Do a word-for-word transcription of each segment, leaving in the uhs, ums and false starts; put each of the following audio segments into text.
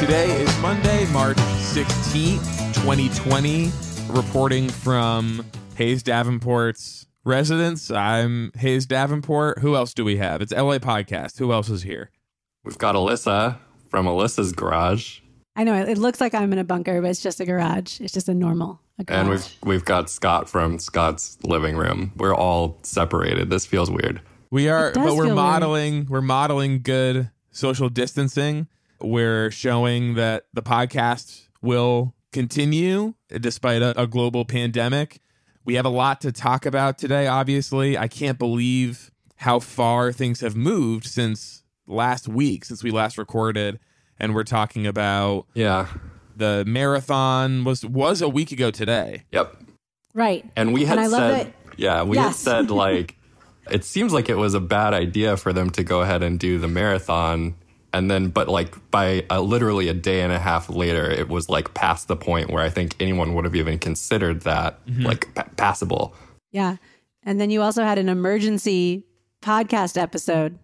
Today is Monday, March sixteenth, twenty twenty. Reporting from Hayes Davenport's residence. I'm Hayes Davenport. Who else do we have? It's L A Podcast. Who else is here? We've got Alyssa from Alyssa's garage. I know it looks like I'm in a bunker, but it's just a garage. It's just a normal a garage. And we've we've got Scott from Scott's living room. We're all separated. This feels weird. We are, but we're feel modeling. weird. We're modeling good social distancing. We're showing that the podcast will continue despite a, a global pandemic. We have a lot to talk about today. Obviously, I can't believe how far things have moved since last week, since we last recorded. And we're talking about Yeah. the marathon was was a week ago today. Yep. Right. And we had And I love said, that- yeah, we Yes. had said like, it seems like it was a bad idea for them to go ahead and do the marathon. And then, but like by uh, literally a day and a half later, it was like past the point where I think anyone would have even considered that Mm-hmm. like pa- passable. Yeah. And then you also had an emergency podcast episode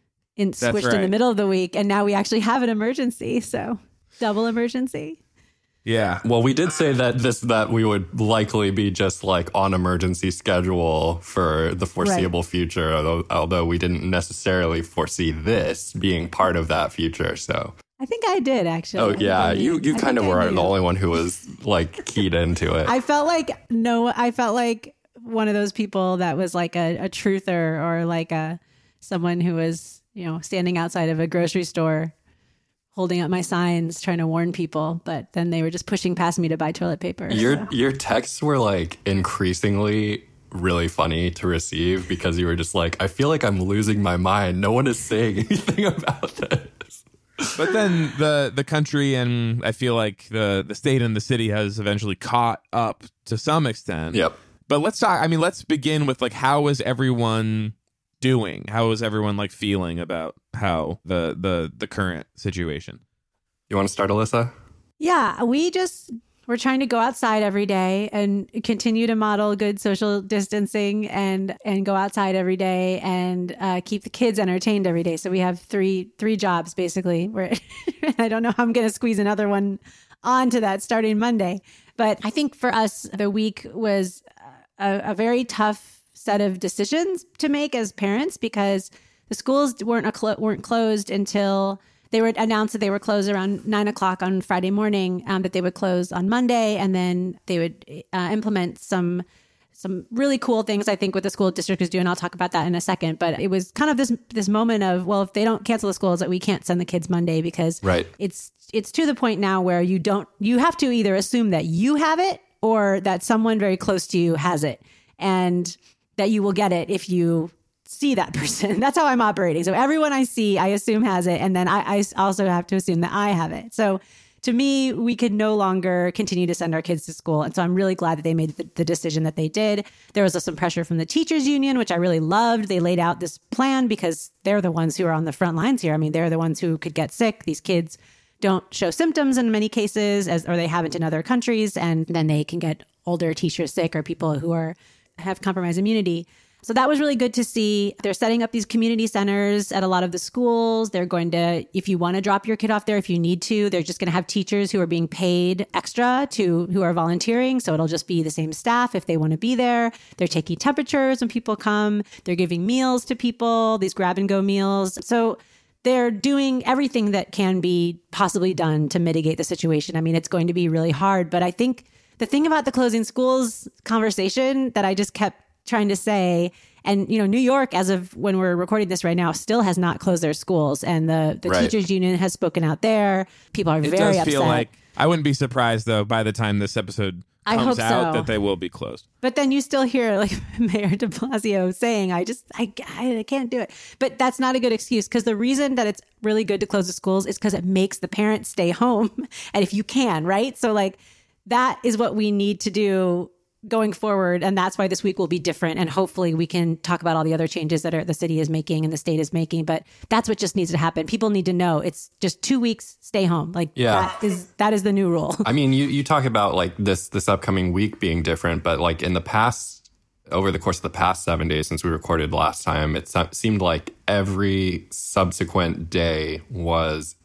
in That's switched in the right. middle of the week. And now we actually have an emergency. So double emergency. Yeah. Well, we did say that this that we would likely be just like on emergency schedule for the foreseeable future, although, although we didn't necessarily foresee this being part of that future. So, I think I did actually. oh I think yeah, I you knew. you I kind of think I were knew. the only one who was like keyed into it. I felt like no, I felt like one of those people that was like a, a truther or like a someone who was, you know, standing outside of a grocery store holding up my signs trying to warn people, but then they were just pushing past me to buy toilet paper. Your so. your texts were like increasingly really funny to receive because you were just like, I feel like I'm losing my mind. No one is saying anything about this. But then the the country and I feel like the the state and the city has eventually caught up to some extent. Yep. But let's talk. I mean, let's begin with like, how is everyone doing? How is everyone like feeling about how the the the current situation? You want to start, Alyssa? Yeah, we just we're trying to go outside every day and continue to model good social distancing and and go outside every day and uh, keep the kids entertained every day. So we have three three jobs basically. We're I don't know how I'm going to squeeze another one onto that starting Monday, but I think for us the week was a, a very tough set of decisions to make as parents because the schools weren't a clo- weren't closed until they were announced that they were closed around nine o'clock on Friday morning, um, that they would close on Monday, and then they would uh, implement some some really cool things, I think, what the school district is doing. I'll talk about that in a second. But it was kind of this this moment of, well, if they don't cancel the schools, that we can't send the kids Monday because Right. it's it's to the point now where you don't you have to either assume that you have it or that someone very close to you has it, and that you will get it if you see that person. That's how I'm operating. So everyone I see, I assume has it. And then I, I also have to assume that I have it. So to me, we could no longer continue to send our kids to school. And so I'm really glad that they made the, the decision that they did. There was some pressure from the teachers union, which I really loved. They laid out this plan because they're the ones who are on the front lines here. I mean, they're the ones who could get sick. These kids don't show symptoms in many cases, as or they haven't in other countries. And then they can get older teachers sick or people who are have compromised immunity. So that was really good to see. They're setting up these community centers at a lot of the schools. They're going to, if you want to drop your kid off there, if you need to, they're just going to have teachers who are being paid extra to who are volunteering. So it'll just be the same staff if they want to be there. They're taking temperatures when people come. They're giving meals to people, these grab and go meals. So they're doing everything that can be possibly done to mitigate the situation. I mean, it's going to be really hard, but I think the thing about the closing schools conversation that I just kept trying to say, and, you know, New York, as of when we're recording this right now, still has not closed their schools. And the, the Right. teachers union has spoken out there. People are It very does upset. feel like I wouldn't be surprised though by the time this episode I comes hope out so. that they will be closed. But then you still hear like Mayor de Blasio saying, I just, I, I can't do it. But that's not a good excuse, because the reason that it's really good to close the schools is because it makes the parents stay home. And if you can, right? So like that is what we need to do going forward. And that's why this week will be different. And hopefully we can talk about all the other changes that are, the city is making and the state is making. But that's what just needs to happen. People need to know it's just two weeks, stay home. Like Yeah. that is, that is the new rule. I mean, you, you talk about like this this upcoming week being different, but like in the past, over the course of the past seven days since we recorded last time, it se- seemed like every subsequent day was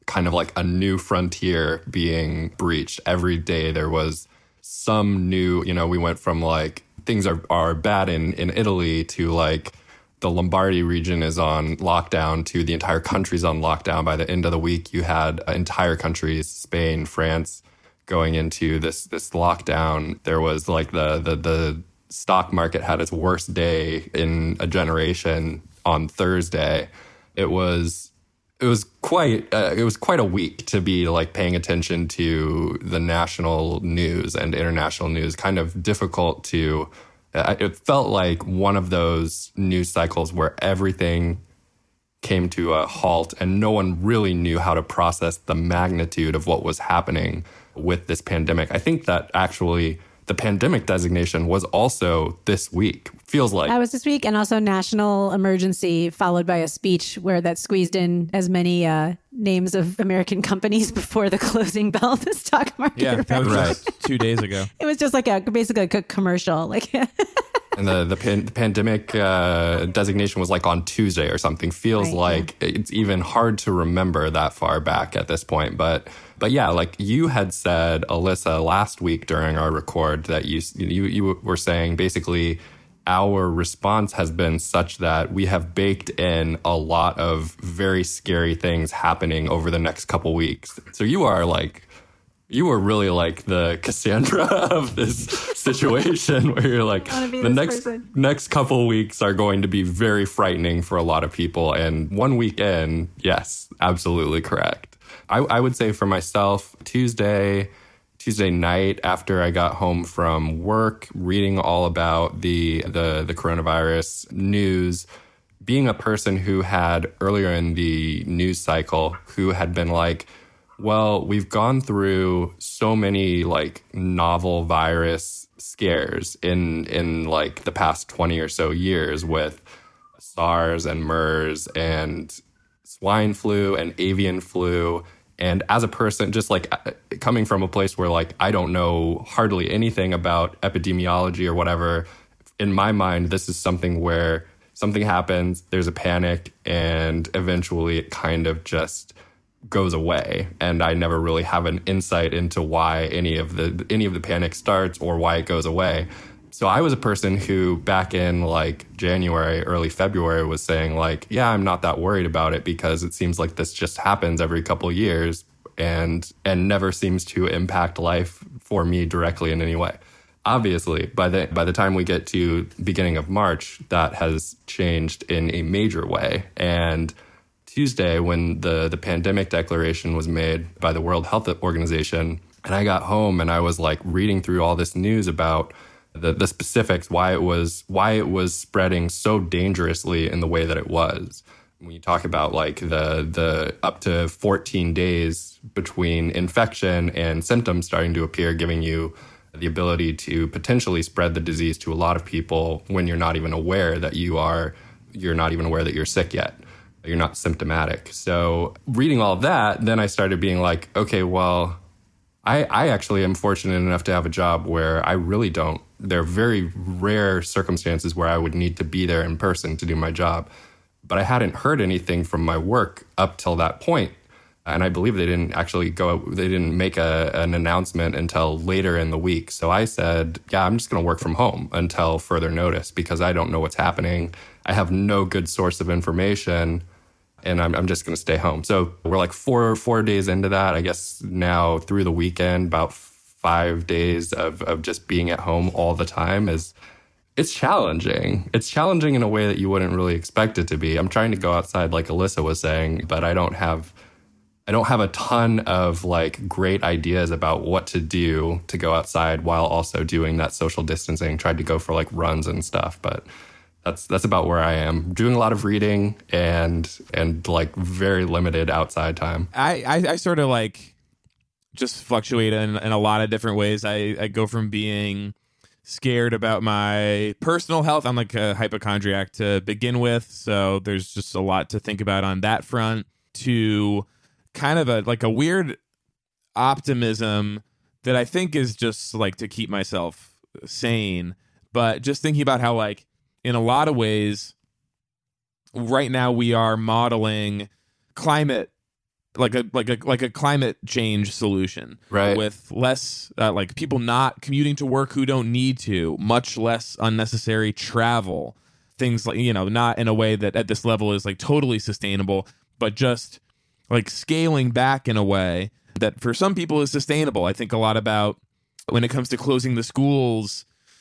kind of like a new frontier being breached. Every day there was some new, you know, we went from like things are, are bad in, in Italy to like the Lombardy region is on lockdown to the entire country's on lockdown. By the end of the week, you had entire countries, Spain, France, going into this this lockdown. There was like the the the stock market had its worst day in a generation on Thursday. It was it was quite uh, it was quite a week to be like paying attention to the national news and international news. Kind of difficult to. Uh, it felt like one of those news cycles where everything came to a halt and no one really knew how to process the magnitude of what was happening with this pandemic. I think that actually the pandemic designation was also this week. Feels like. That was this week. And also national emergency, followed by a speech where that squeezed in as many uh, names of American companies before the closing bell of the stock market. Yeah, that was Right. just two days ago. It was just like a basically like a commercial. Like And the the, pan, the pandemic uh, designation was like on Tuesday or something. Feels Right, like yeah. it's even hard to remember that far back at this point. But but yeah, like you had said, Alyssa, last week during our record that you you you were saying basically our response has been such that we have baked in a lot of very scary things happening over the next couple weeks. So you are like. You were really like the Cassandra of this situation where you're like, the next person. next couple weeks are going to be very frightening for a lot of people. And one week in, yes, absolutely correct. I, I would say for myself, Tuesday, Tuesday night after I got home from work, reading all about the the, the coronavirus news, being a person who had earlier in the news cycle, who had been like, well, we've gone through so many like novel virus scares in in like the past twenty or so years with SARS and MERS and swine flu and avian flu. And as a person, just like coming from a place where like I don't know hardly anything about epidemiology or whatever, in my mind, this is something where something happens, there's a panic, and eventually it kind of just goes away, and I never really have an insight into why any of the any of the panic starts or why it goes away. So I was a person who back in like January, early February was saying like, yeah, I'm not that worried about it because it seems like this just happens every couple of years and and never seems to impact life for me directly in any way. Obviously, by the by the time we get to beginning of March, that has changed in a major way. And Tuesday, when the, the pandemic declaration was made by the World Health Organization, and I got home and I was like reading through all this news about the, the specifics, why it was why it was spreading so dangerously in the way that it was. When you talk about like the the up to fourteen days between infection and symptoms starting to appear, giving you the ability to potentially spread the disease to a lot of people when you're not even aware that you are you're not even aware that you're sick yet. You're not symptomatic. So reading all of that, then I started being like, okay, well, I, I actually am fortunate enough to have a job where I really don't. There are very rare circumstances where I would need to be there in person to do my job. But I hadn't heard anything from my work up till that point. And I believe they didn't actually go, they didn't make a, an announcement until later in the week. So I said, yeah, I'm just going to work from home until further notice because I don't know what's happening. I have no good source of information. And I'm, I'm just going to stay home. So we're like four four days into that. I guess now through the weekend, about five days of, of just being at home all the time is it's challenging. It's challenging in a way that you wouldn't really expect it to be. I'm trying to go outside, like Alyssa was saying, but I don't have I don't have a ton of like great ideas about what to do to go outside while also doing that social distancing. Tried to go for like runs and stuff, but That's that's about where I am. Doing a lot of reading and and like very limited outside time. I, I, I sort of like just fluctuate in, in a lot of different ways. I, I go from being scared about my personal health. I'm like a hypochondriac to begin with, so there's just a lot to think about on that front, to kind of a like a weird optimism that I think is just like to keep myself sane. But just thinking about how like in a lot of ways, right now we are modeling climate like a like a like a climate change solution, right? With less uh, like people not commuting to work who don't need to, much less unnecessary travel, things like, you know, not in a way that at this level is like totally sustainable, but just like scaling back in a way that for some people is sustainable. I think a lot about when it comes to closing the schools.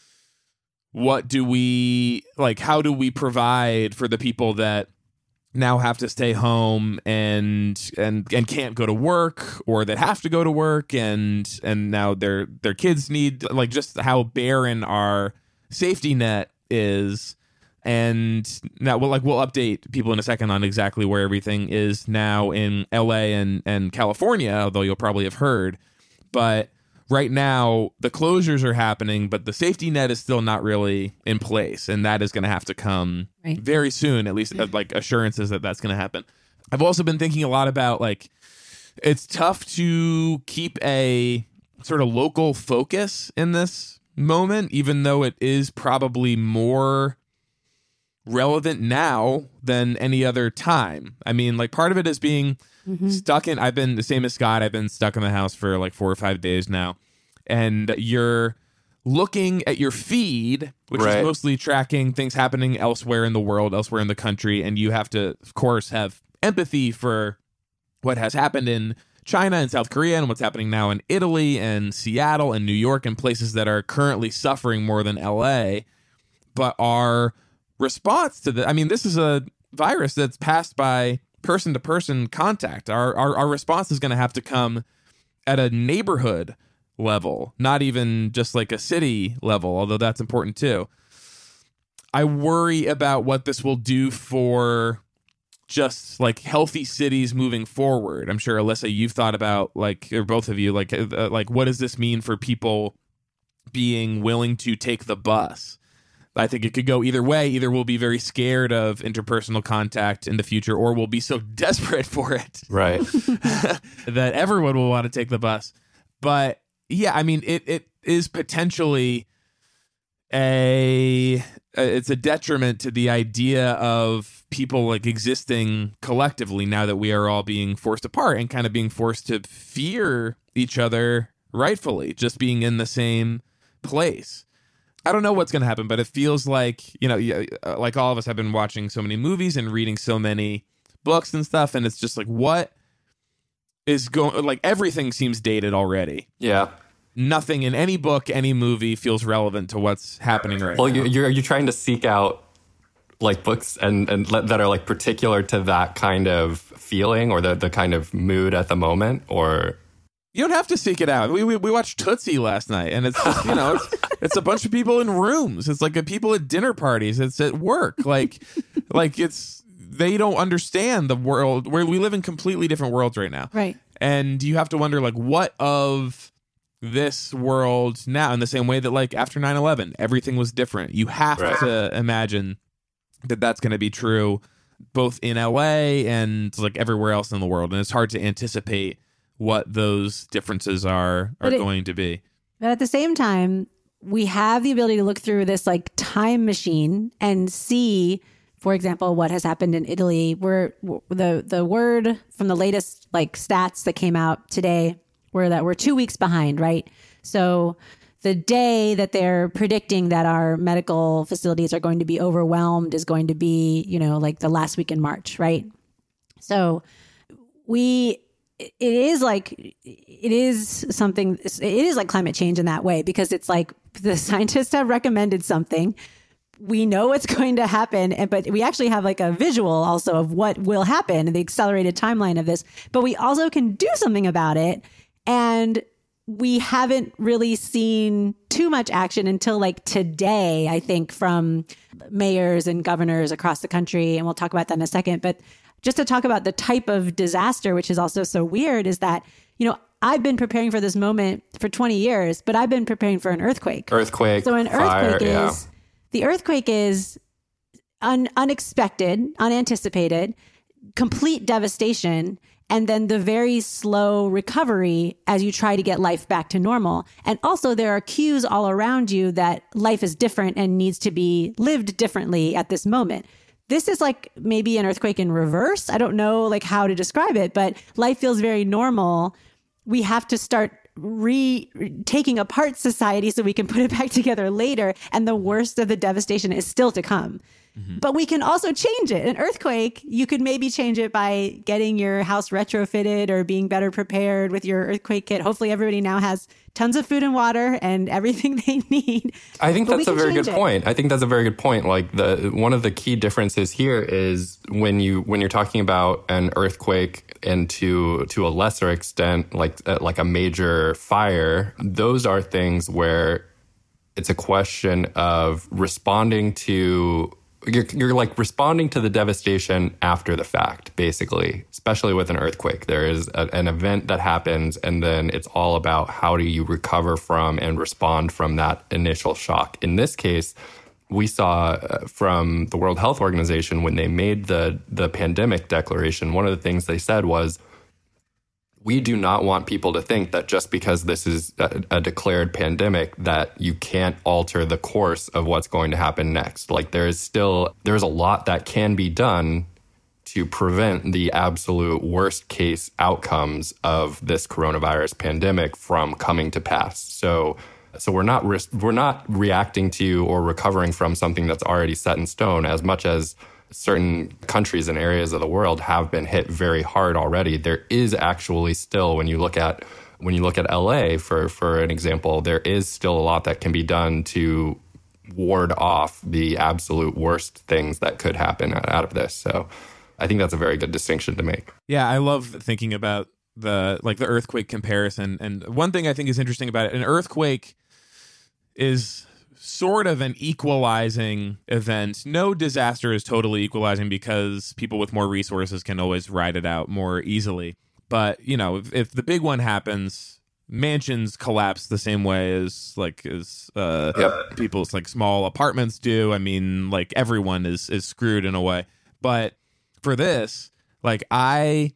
What do we like? How do we provide for the people that now have to stay home and and and can't go to work, or that have to go to work and and now their their kids need, like, just how barren our safety net is. And now we'll like we'll update people in a second on exactly where everything is now in L A and and California, although you'll probably have heard. But right now, the closures are happening, but the safety net is still not really in place, and that is going to have to come right. very soon, at least uh, like assurances that that's going to happen. I've also been thinking a lot about, like, it's tough to keep a sort of local focus in this moment, even though it is probably more relevant now than any other time. I mean, like, part of it is being mm-hmm. stuck in, I've been the same as Scott. I've been stuck in the house for like four or five days now. And you're looking at your feed, which right. is mostly tracking things happening elsewhere in the world, elsewhere in the country. And you have to, of course, have empathy for what has happened in China and South Korea and what's happening now in Italy and Seattle and New York and places that are currently suffering more than L A. But our response to the, I mean, this is a virus that's passed by person-to-person contact. Our, our our response is going to have to come at a neighborhood level, not even just like a city level, although that's important too. I worry about what this will do for just like healthy cities moving forward. I'm sure, Alyssa, you've thought about, like, or both of you, like, uh, like what does this mean for people being willing to take the bus? I think it could go either way. Either we'll be very scared of interpersonal contact in the future, or we'll be so desperate for it, right, that everyone will want to take the bus. But yeah, I mean, it it is potentially a it's a detriment to the idea of people like existing collectively now that we are all being forced apart and kind of being forced to fear each other rightfully, just being in the same place. I don't know what's going to happen, but it feels like, you know, like all of us have been watching so many movies and reading so many books and stuff. And it's just like, what is going, like, everything seems dated already. Yeah. Nothing in any book, any movie feels relevant to what's happening right well, now. Well, you're, are you trying to seek out like books and, and let, that are like particular to that kind of feeling or the, the kind of mood at the moment, or... You don't have to seek it out. We we, we watched Tootsie last night, and it's just, you know, it's, it's a bunch of people in rooms. It's like a people at dinner parties. It's at work. Like, like it's they don't understand the world where we live in completely different worlds right now. Right. And you have to wonder, like, what of this world now, in the same way that, like, after nine eleven, everything was different. You have right. to imagine that that's going to be true both in L A and like everywhere else in the world. And it's hard to anticipate what those differences are are it, going to be. But at the same time, we have the ability to look through this like time machine and see, for example, what has happened in Italy. Where the the word from the latest like stats that came out today were that we're two weeks behind, right? So the day that they're predicting that our medical facilities are going to be overwhelmed is going to be, you know, like the last week in March, right? So we... it is like, it is something, it is like climate change in that way, because it's like the scientists have recommended something. We know it's going to happen, and but we actually have like a visual also of what will happen, the accelerated timeline of this, but we also can do something about it. And we haven't really seen too much action until like today, I think, from mayors and governors across the country. And we'll talk about that in a second. But just to talk about the type of disaster, which is also so weird, is that, you know, I've been preparing for this moment for twenty years, but I've been preparing for an earthquake. Earthquake. So an fire, earthquake yeah. is, the earthquake is un, unexpected, unanticipated, complete devastation, and then the very slow recovery as you try to get life back to normal. And also there are cues all around you that life is different and needs to be lived differently at this moment. this is like maybe an earthquake in reverse. I don't know like how to describe it, but life feels very normal. We have to start re taking apart society so we can put it back together later. And the worst of the devastation is still to come. Mm-hmm. But we can also change it. An earthquake, you could maybe change it by getting your house retrofitted or being better prepared with your earthquake kit. Hopefully everybody now has tons of food and water and everything they need. I think but that's a very good it. point. I think that's a very good point. Like the one of the key differences here is when you when you're talking about an earthquake and to to a lesser extent like like a major fire, those are things where it's a question of responding to You're, you're like responding to the devastation after the fact, basically, especially with an earthquake. There is a, an event that happens, and then it's all about how do you recover from and respond from that initial shock. In this case, we saw uh, from the World Health Organization when they made the, the pandemic declaration, one of the things they said was, we do not want people to think that just because this is a, a declared pandemic that you can't alter the course of what's going to happen next. Like there is still, there's a lot that can be done to prevent the absolute worst case outcomes of this coronavirus pandemic from coming to pass. So, so we're not, re- we're not reacting to or recovering from something that's already set in stone as much as certain countries and areas of the world have been hit very hard already. There is actually still, when you look at when you look at L A for for an example, there is still a lot that can be done to ward off the absolute worst things that could happen out of this. So I think that's a very good distinction to make. Yeah, I love thinking about the like the earthquake comparison. And one thing I think is interesting about it, an earthquake is sort of an equalizing event. No disaster is totally equalizing because people with more resources can always ride it out more easily. But, you know, if, if the big one happens, mansions collapse the same way as like as uh, yep. people's like small apartments do. I mean, like everyone is is screwed in a way. But for this, like I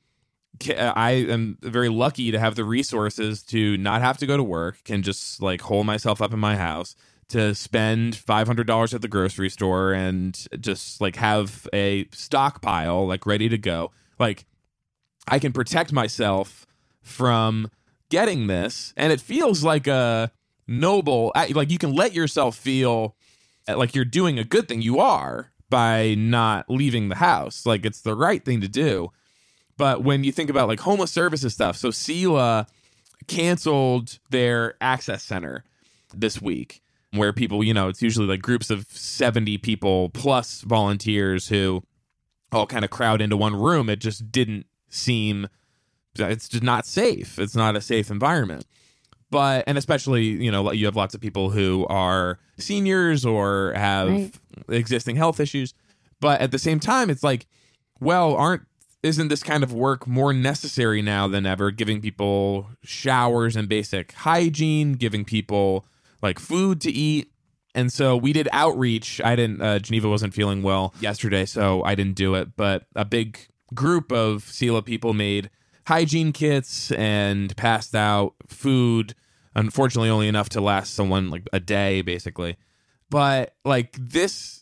I am very lucky to have the resources to not have to go to work, can just like hole myself up in my house, to spend five hundred dollars at the grocery store and just like have a stockpile like ready to go. Like I can protect myself from getting this, and it feels like a noble, like you can let yourself feel like you're doing a good thing. You are by not leaving the house. Like it's the right thing to do. But when you think about like homeless services stuff, so Sela canceled their access center this week, where people, you know, it's usually like groups of seventy people plus volunteers who all kind of crowd into one room. It just didn't seem, it's just not safe. It's not a safe environment. But, and especially, you know, you have lots of people who are seniors or have right. existing health issues. But at the same time, it's like, well, aren't, isn't this kind of work more necessary now than ever? Giving people showers and basic hygiene, giving people like food to eat. And so we did outreach. I didn't, uh, Geneva wasn't feeling well yesterday, so I didn't do it. But a big group of Sela people made hygiene kits and passed out food. Unfortunately, only enough to last someone like a day, basically. But like this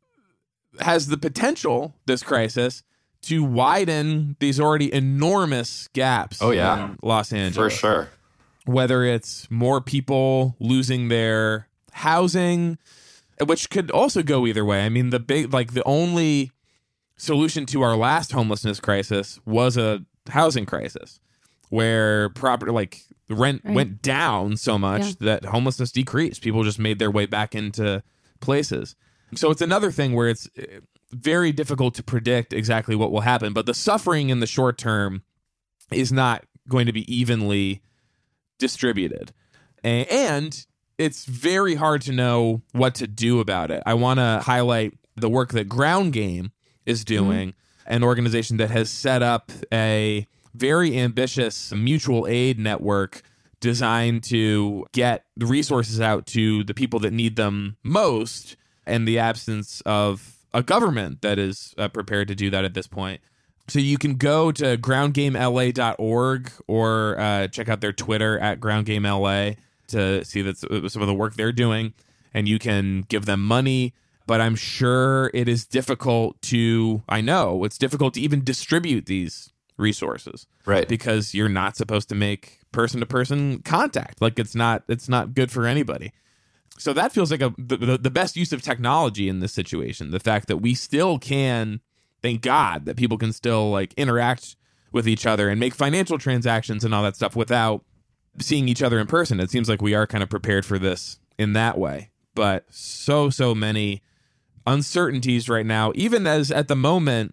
has the potential, this crisis, to widen these already enormous gaps. Oh, yeah. In Los Angeles. For sure. Whether it's more people losing their housing, which could also go either way. I mean, the big, like the only solution to our last homelessness crisis was a housing crisis where property, like the rent right. went down so much yeah. that homelessness decreased. People just made their way back into places. So it's another thing where it's very difficult to predict exactly what will happen. But the suffering in the short term is not going to be evenly distributed, and it's very hard to know what to do about it. I want to highlight the work that Ground Game is doing, mm-hmm. an organization that has set up a very ambitious mutual aid network designed to get the resources out to the people that need them most, in the absence of a government that is uh, prepared to do that at this point. So you can go to ground game L A dot org or uh, check out their Twitter at ground game L A to see that's some of the work they're doing. And you can give them money. but I'm sure it is difficult to, I know it's difficult to even distribute these resources. Right. Because you're not supposed to make person-to-person contact. Like it's not, it's not good for anybody. So that feels like a the, the best use of technology in this situation. The fact that we still can, thank God, that people can still like interact with each other and make financial transactions and all that stuff without seeing each other in person. It seems like we are kind of prepared for this in that way. But so, so many uncertainties right now, even as at the moment,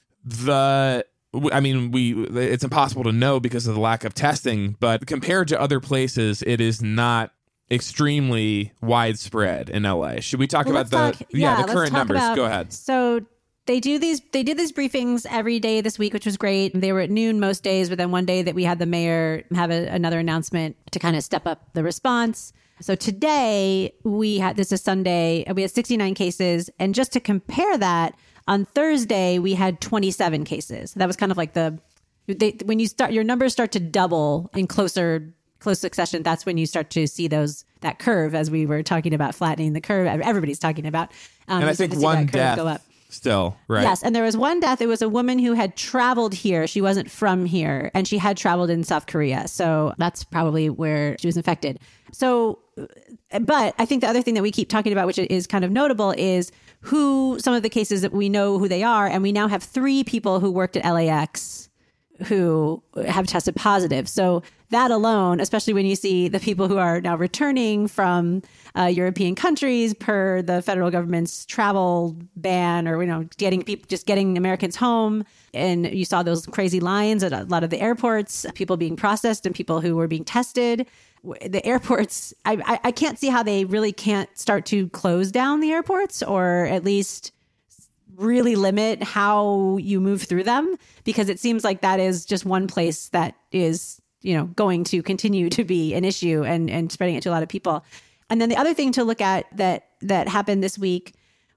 the, I mean, we, it's impossible to know because of the lack of testing, but compared to other places, it is not extremely widespread in L A. Should we talk well, about the, talk, yeah, yeah, the current numbers? About, Go ahead. So they do these, they did these briefings every day this week, which was great. They were at noon most days, but then one day that we had the mayor have a, another announcement to kind of step up the response. So today we had, this is Sunday, we had sixty-nine cases. And just to compare that, on Thursday, we had twenty-seven cases. That was kind of like the, they, when you start, your numbers start to double in closer, close succession. That's when you start to see those, that curve, as we were talking about flattening the curve. Everybody's talking about. Um, and I think one death go up. Still, right? Yes. And there was one death. It was a woman who had traveled here. She wasn't from here, and she had traveled in South Korea. So that's probably where she was infected. So, but I think the other thing that we keep talking about, which is kind of notable, is who some of the cases that we know who they are. And we now have three people who worked at L A X who have tested positive. So that alone, especially when you see the people who are now returning from uh, European countries per the federal government's travel ban, or, you know, getting people, just getting Americans home. And you saw those crazy lines at a lot of the airports, people being processed and people who were being tested. The airports, I, I, I can't see how they really can't start to close down the airports, or at least really limit how you move through them, because it seems like that is just one place that is, you know, going to continue to be an issue and, and spreading it to a lot of people. And then the other thing to look at that, that happened this week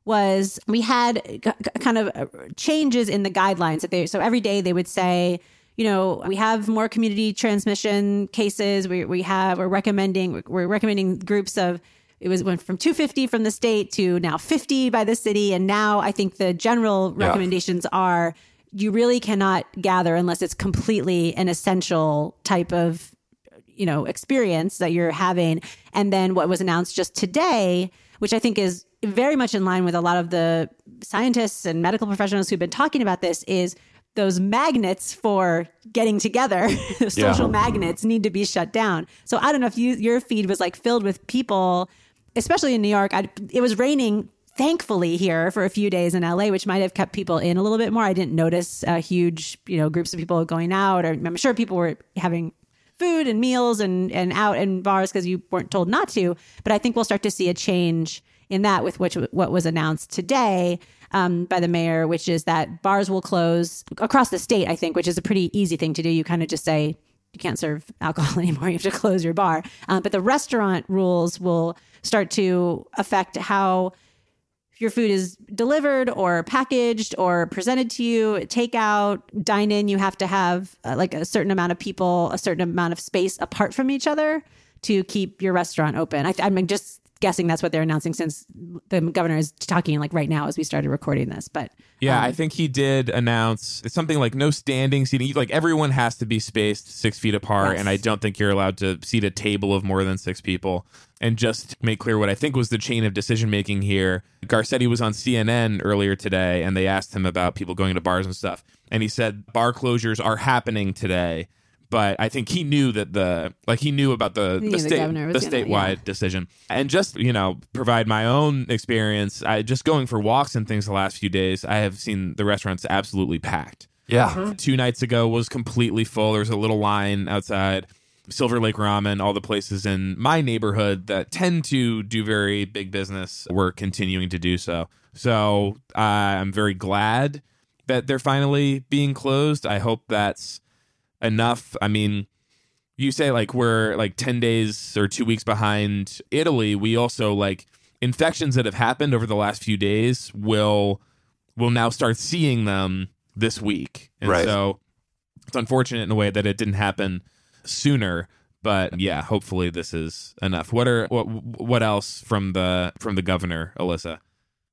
was we had g- kind of changes in the guidelines that they, so every day they would say, you know, we have more community transmission cases. We, we have, we're recommending, we're recommending groups of, it was went from two hundred fifty from the state to now fifty by the city. And now I think the general recommendations yeah. are you really cannot gather unless it's completely an essential type of, you know, experience that you're having. And then what was announced just today, which I think is very much in line with a lot of the scientists and medical professionals who've been talking about this, is those magnets for getting together, the social yeah. magnets, need to be shut down. So I don't know if you, your feed was like filled with people, especially in New York. I, it was raining, thankfully, here for a few days in L A, which might have kept people in a little bit more. I didn't notice uh, huge, you know, groups of people going out, or I'm sure people were having food and meals and, and out in bars because you weren't told not to. But I think we'll start to see a change in that with which what was announced today um, by the mayor, which is that bars will close across the state, I think, which is a pretty easy thing to do. You kind of just say, you can't serve alcohol anymore. You have to close your bar. Uh, but the restaurant rules will start to affect how your food is delivered or packaged or presented to you. Takeout, dine in, you have to have uh, like a certain amount of people, a certain amount of space apart from each other to keep your restaurant open. I, I'm just guessing that's what they're announcing, since the governor is talking like right now as we started recording this. But yeah, um, I think he did announce something like no standing seating. Like everyone has to be spaced six feet apart. Yes. And I don't think you're allowed to seat a table of more than six people. And just to make clear what I think was the chain of decision making here, Garcetti was on C N N earlier today, and they asked him about people going to bars and stuff. And he said bar closures are happening today. But I think he knew that the, like he knew about the, the, state, the, the statewide yeah. decision. And just, you know, provide my own experience, I just going for walks and things the last few days, I have seen the restaurants absolutely packed. Yeah. Mm-hmm. Two nights ago was completely full. There was a little line outside Silver Lake Ramen, all the places in my neighborhood that tend to do very big business were continuing to do so. So uh, I'm very glad that they're finally being closed. I hope that's enough. I mean, you say like we're like ten days or two weeks behind Italy. We also like infections that have happened over the last few days will will now start seeing them this week. And right. so it's unfortunate in a way that it didn't happen sooner. But yeah, hopefully this is enough. What are what what else from the from the governor, Alyssa?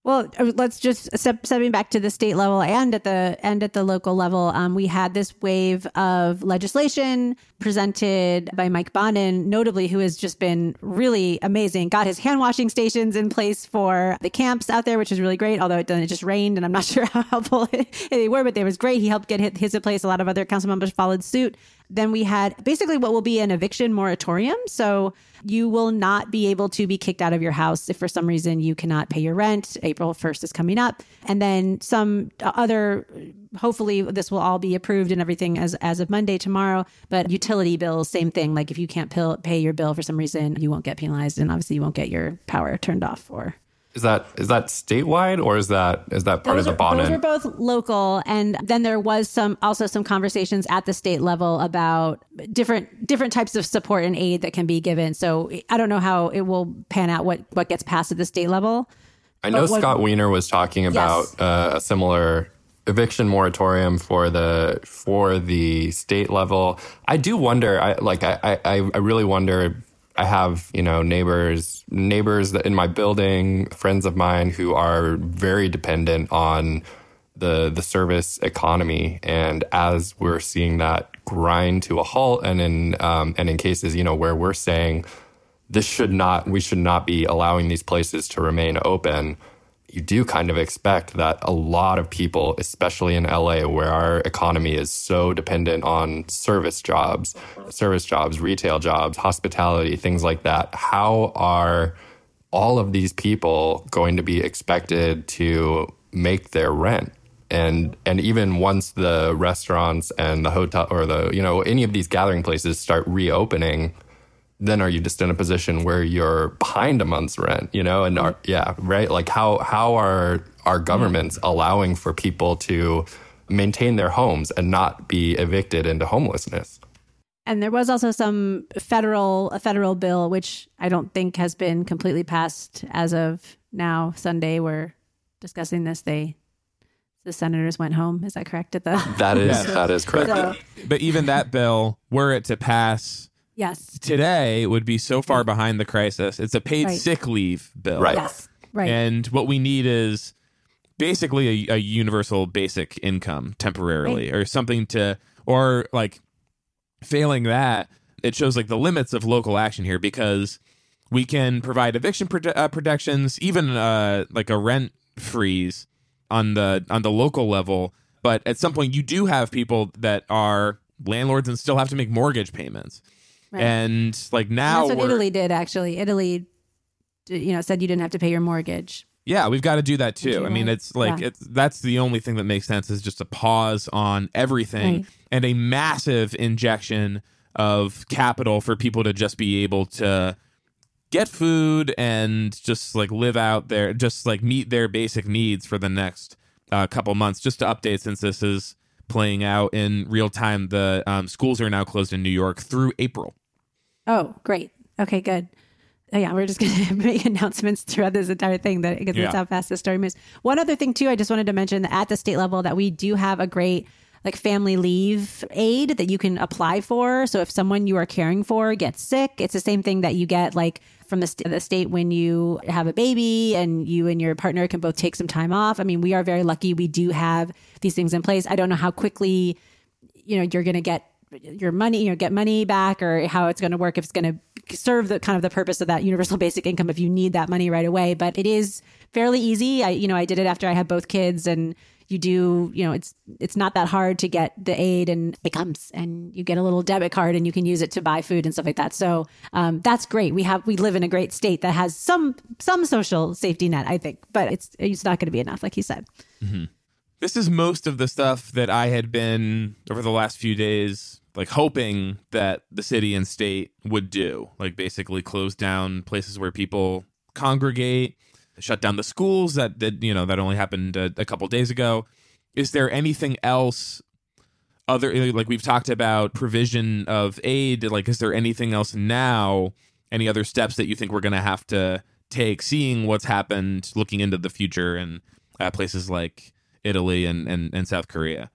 Well, let's just step, stepping back to the state level and at the and at the local level. Um, we had this wave of legislation presented by Mike Bonin, notably, who has just been really amazing. Got his hand washing stations in place for the camps out there, which is really great. Although it, it just rained, and I'm not sure how helpful they were, but they was great. He helped get his in place. A lot of other council members followed suit. Then we had basically what will be an eviction moratorium. So you will not be able to be kicked out of your house if for some reason you cannot pay your rent. April first is coming up. And then some other, hopefully this will all be approved and everything as, as of Monday tomorrow. But utility bills, same thing. Like if you can't pay, pay your bill for some reason, you won't get penalized. And obviously you won't get your power turned off or... Is that is that statewide or is that is that part those of the are, Bonin? Those are both local, and then there was some also some conversations at the state level about different different types of support and aid that can be given. So I don't know how it will pan out what what gets passed at the state level. I know what, Scott Wiener was talking about yes. uh, a similar eviction moratorium for the for the state level. I do wonder. I like. I I, I really wonder. I have, you know, neighbors, neighbors that in my building, friends of mine who are very dependent on the the service economy. And as we're seeing that grind to a halt, and in um, and in cases, you know, where we're saying this should not, we should not be allowing these places to remain open, you do kind of expect that a lot of people, especially in L A, where our economy is so dependent on service jobs, service jobs, retail jobs, hospitality, things like that, how are all of these people going to be expected to make their rent? And and even once the restaurants and the hotel or the, you know, any of these gathering places start reopening, then are you just in a position where you're behind a month's rent, you know? And are, yeah, right? Like how how are our governments allowing for people to maintain their homes and not be evicted into homelessness? And there was also some federal a federal bill, which I don't think has been completely passed as of now. Sunday, we're discussing this. They the senators went home. Is that correct? At the that is yeah. that is correct. So, But even that bill, were it to pass yes. today, would be so far behind the crisis. It's a paid Right. sick leave bill. Right. Yes. Right. And what we need is basically a, a universal basic income temporarily, Right. or something to, or like failing that, it shows like the limits of local action here, because we can provide eviction prote- uh, protections, even uh, like a rent freeze on the on the local level. But at some point, you do have people that are landlords and still have to make mortgage payments. Right. And like now, And that's what we're- Italy did. Actually, Italy, you know, said you didn't have to pay your mortgage. Yeah, we've got to do that too. I mean, it's like Yeah. it's that's the only thing that makes sense is just a pause on everything Right. and a massive injection of capital for people to just be able to get food and just like live out there, just like meet their basic needs for the next uh, couple months. Just to update, since this is playing out in real time, the um, schools are now closed in New York through April. Oh, great. Okay, good. Oh, yeah, we're just going to make announcements throughout this entire thing that because Yeah. that's how fast this story moves. One other thing too, I just wanted to mention that at the state level that we do have a great like family leave aid that you can apply for. So if someone you are caring for gets sick, it's the same thing that you get like from the, st- the state when you have a baby and you and your partner can both take some time off. I mean, we are very lucky. We do have these things in place. I don't know how quickly, you know, you're going to get your money, you know, get money back, or how it's going to work, if it's going to serve the kind of the purpose of that universal basic income if you need that money right away. But it is fairly easy. I, you know, I did it after I had both kids, and you do, you know, it's it's not that hard to get the aid, and it comes and you get a little debit card and you can use it to buy food and stuff like that. So um, that's great. We have we live in a great state that has some some social safety net, I think, but it's it's not going to be enough, like you said. Mm-hmm. This is most of the stuff that I had been over the last few days, like hoping that the city and state would do, like basically close down places where people congregate, shut down the schools. That, that you know, that only happened a, a couple days ago. Is there anything else other, like we've talked about provision of aid, like is there anything else now, any other steps that you think we're going to have to take, seeing what's happened, looking into the future and uh, places like Italy and, and, and South Korea?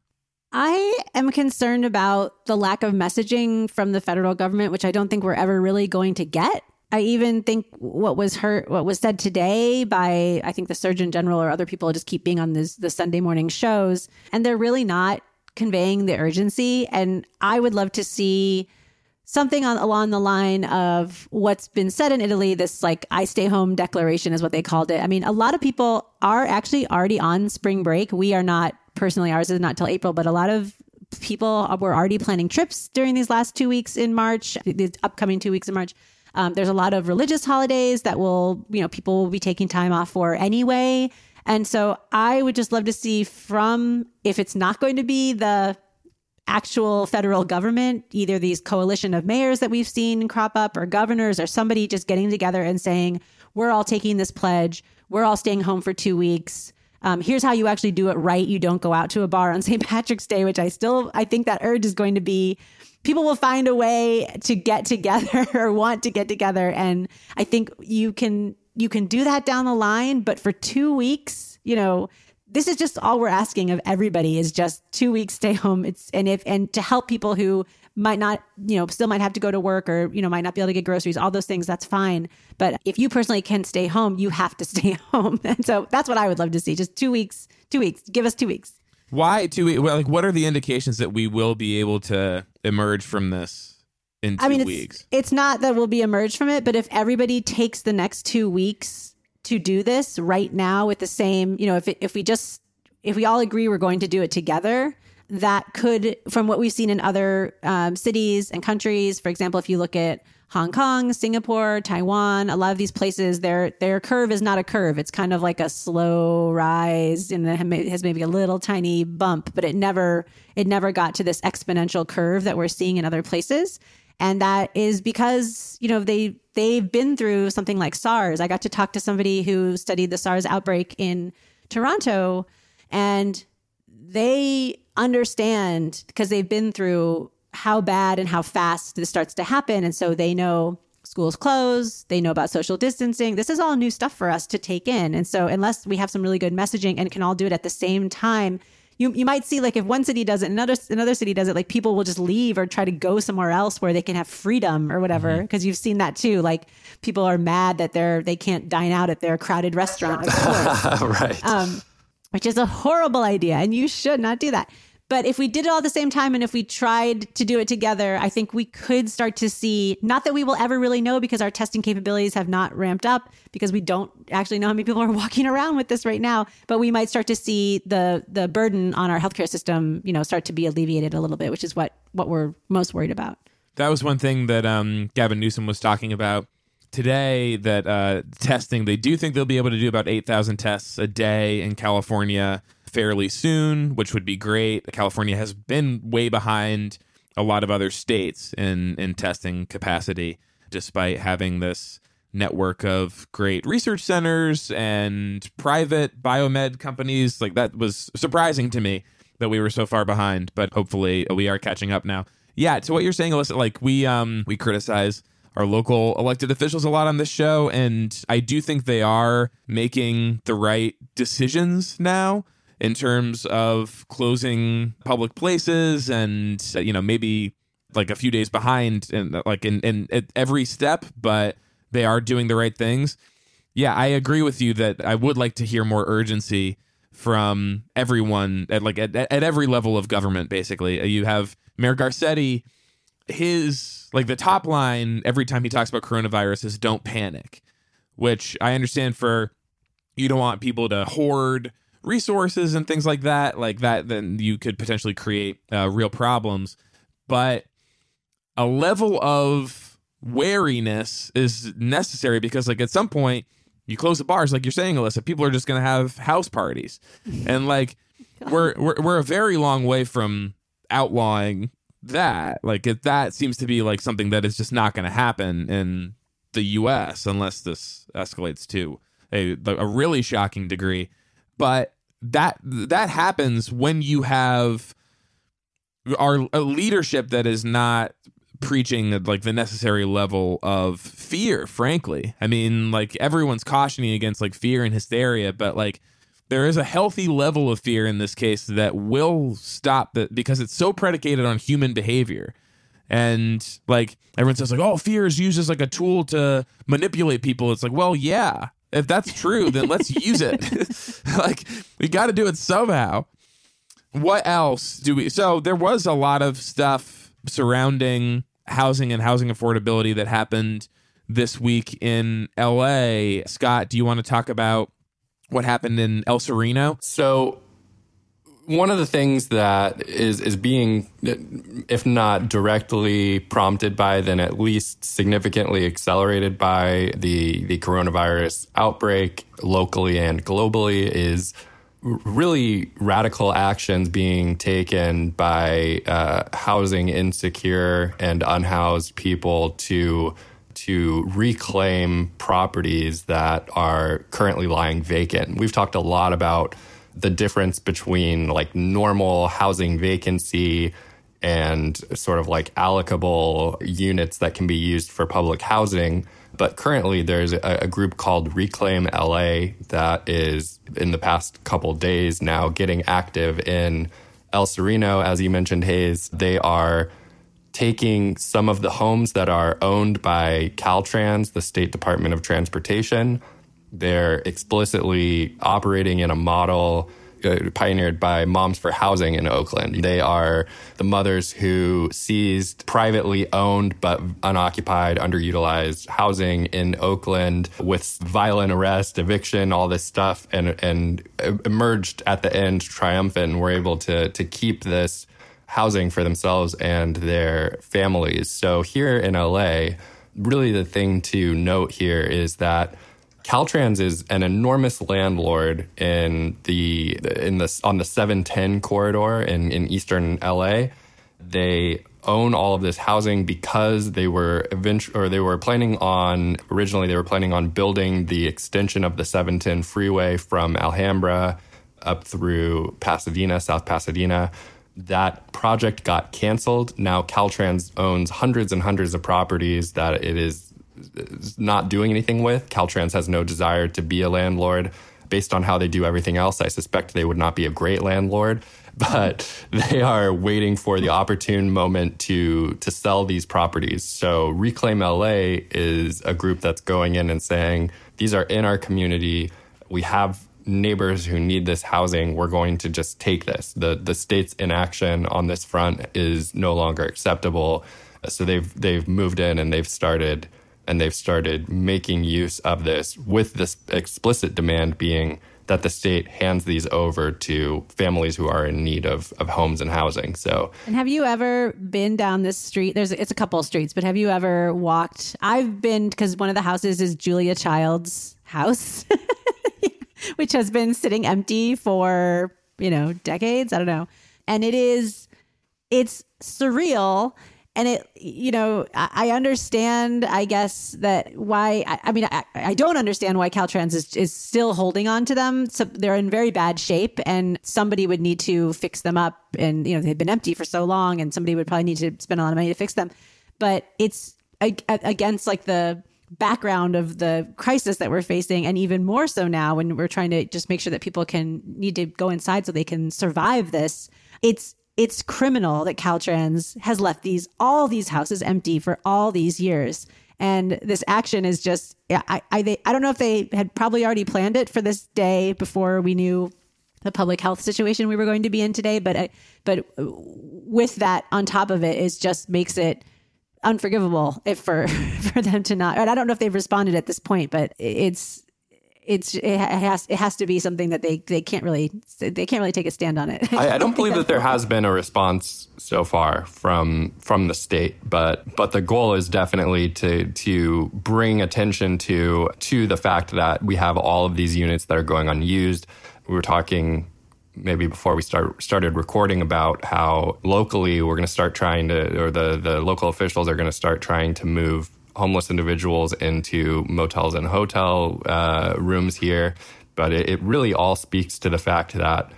I am concerned about the lack of messaging from the federal government, which I don't think we're ever really going to get. I even think what was heard, what was said today by, I think the Surgeon General or other people just keep being on this, the Sunday morning shows, and they're really not conveying the urgency. And I would love to see something on, along the line of what's been said in Italy, this like I stay home declaration is what they called it. I mean, a lot of people are actually already on spring break. We are not, personally, ours is not till April, but a lot of people were already planning trips during these last two weeks in March, these upcoming two weeks in March. Um, there's a lot of religious holidays that will, you know, people will be taking time off for anyway. And so I would just love to see from, if it's not going to be the actual federal government, either these coalition of mayors that we've seen crop up or governors or somebody just getting together and saying, we're all taking this pledge. We're all staying home for two weeks. Um, here's how you actually do it right. You don't go out to a bar on Saint Patrick's Day, which I still, I think that urge is going to be, people will find a way to get together or want to get together. And I think you can, you can do that down the line, but for two weeks, you know, this is just all we're asking of everybody is just two weeks stay home. It's, and if, and to help people who might not, you know, still might have to go to work or, you know, might not be able to get groceries, all those things, that's fine. But if you personally can stay home, you have to stay home. And so that's what I would love to see. Just two weeks, two weeks, give us two weeks. Why two weeks? Well, like, what are the indications that we will be able to emerge from this in two I mean, it's, weeks? It's not that we'll be emerged from it, but if everybody takes the next two weeks to do this right now with the same, you know, if it, if we just, if we all agree we're going to do it together, that could, from what we've seen in other um, cities and countries, for example, if you look at Hong Kong, Singapore, Taiwan, a lot of these places, their their curve is not a curve. It's kind of like a slow rise, and it has maybe a little tiny bump, but it never it never got to this exponential curve that we're seeing in other places. And that is because, you know, they they've been through something like SARS. I got to talk to somebody who studied the SARS outbreak in Toronto, and they understand because they've been through how bad and how fast this starts to happen. And so they know schools close, they know about social distancing. This is all new stuff for us to take in. And so unless we have some really good messaging and can all do it at the same time, you you might see like if one city does it, another another city does it, like people will just leave or try to go somewhere else where they can have freedom or whatever. Because mm-hmm. you've seen that too. Like people are mad that they're they can't dine out at their crowded restaurant. Of course. Right. Um, which is a horrible idea, and you should not do that. But if we did it all at the same time, and if we tried to do it together, I think we could start to see, not that we will ever really know because our testing capabilities have not ramped up, because we don't actually know how many people are walking around with this right now, but we might start to see the the burden on our healthcare system, you know, start to be alleviated a little bit, which is what, what we're most worried about. That was one thing that um, Gavin Newsom was talking about today, that uh, testing, they do think they'll be able to do about eight thousand tests a day in California fairly soon, which would be great. California has been way behind a lot of other states in, in testing capacity, despite having this network of great research centers and private biomed companies. Like, that was surprising to me that we were so far behind, but hopefully we are catching up now. Yeah, to what you're saying, Alyssa, like we um we criticize our local elected officials a lot on this show, and I do think they are making the right decisions now in terms of closing public places and, you know, maybe like a few days behind in, like in, in, in every step, but they are doing the right things. Yeah, I agree with you that I would like to hear more urgency from everyone at like at, at every level of government. Basically, you have Mayor Garcetti, his like the top line every time he talks about coronavirus is "don't panic," which I understand for you don't want people to hoard resources and things like that, like that, then you could potentially create uh, real problems. But a level of wariness is necessary because, like, at some point you close the bars, like you're saying, Alyssa, people are just going to have house parties, and like we're, we're we're a very long way from outlawing that. Like, it, that seems to be like something that is just not going to happen in the U S unless this escalates to a a really shocking degree. But that that happens when you have our a leadership that is not preaching like the necessary level of fear, frankly. I mean, like, everyone's cautioning against like fear and hysteria, but like there is a healthy level of fear in this case that will stop that because it's so predicated on human behavior. And like everyone says like, oh, fear is used as like a tool to manipulate people. It's like, well, yeah, if that's true, then let's use it. Like we got to do it somehow. What else do we? So there was a lot of stuff surrounding housing and housing affordability that happened this week in L A. Scott, do you want to talk about what happened in El Sereno? So one of the things that is is being, if not directly prompted by, then at least significantly accelerated by the the coronavirus outbreak locally and globally, is really radical actions being taken by uh, housing insecure and unhoused people to to reclaim properties that are currently lying vacant. We've talked a lot about the difference between like normal housing vacancy and sort of like allocable units that can be used for public housing. But currently there's a, a group called Reclaim L A that is in the past couple days now getting active in El Sereno. As you mentioned, Hayes, they are taking some of the homes that are owned by Caltrans, the State Department of Transportation. They're explicitly operating in a model uh, pioneered by Moms for Housing in Oakland. They are the mothers who seized privately owned but unoccupied, underutilized housing in Oakland with violent arrest, eviction, all this stuff, and and emerged at the end triumphant and were able to to keep this housing for themselves and their families. So here in L A, really the thing to note here is that Caltrans is an enormous landlord in the in the on the seven ten corridor in, in eastern L A. They own all of this housing because they were eventually, or they were planning on originally they were planning on building the extension of the seven ten freeway from Alhambra up through Pasadena, South Pasadena. That project got canceled. Now Caltrans owns hundreds and hundreds of properties that it is not doing anything with. Caltrans has no desire to be a landlord. Based on how they do everything else, I suspect they would not be a great landlord, but they are waiting for the opportune moment to to sell these properties. So Reclaim L A is a group that's going in and saying, these are in our community. We have neighbors who need this housing. We're going to just take this. The the state's inaction on this front is no longer acceptable. So they've they've moved in and they've started and they've started making use of this, with this explicit demand being that the state hands these over to families who are in need of, of homes and housing. So, and have you ever been down this street? There's it's a couple of streets, but have you ever walked? I've been, because one of the houses is Julia Child's house, which has been sitting empty for, you know, decades. I don't know. And it is, it's surreal. And it, you know, I understand, I guess, that why, I, I mean, I, I don't understand why Caltrans is, is still holding on to them. So they're in very bad shape and somebody would need to fix them up. And, you know, they've been empty for so long and somebody would probably need to spend a lot of money to fix them. But it's against like the background of the crisis that we're facing. And even more so now when we're trying to just make sure that people can need to go inside so they can survive this. It's, It's criminal that Caltrans has left these all these houses empty for all these years. And this action is just, I, I, they, I don't know if they had probably already planned it for this day before we knew the public health situation we were going to be in today. But, but with that on top of it, is just makes it unforgivable if for, for them to not, and I don't know if they've responded at this point, but it's, It's it has it has to be something that they, they can't really they can't really take a stand on it. I, I don't believe that there has been a response so far from from the state, but but the goal is definitely to to bring attention to to the fact that we have all of these units that are going unused. We were talking maybe before we start started recording about how locally we're going to start trying to, or the the local officials are going to start trying to move homeless individuals into motels and hotel uh, rooms here. But it, it really all speaks to the fact that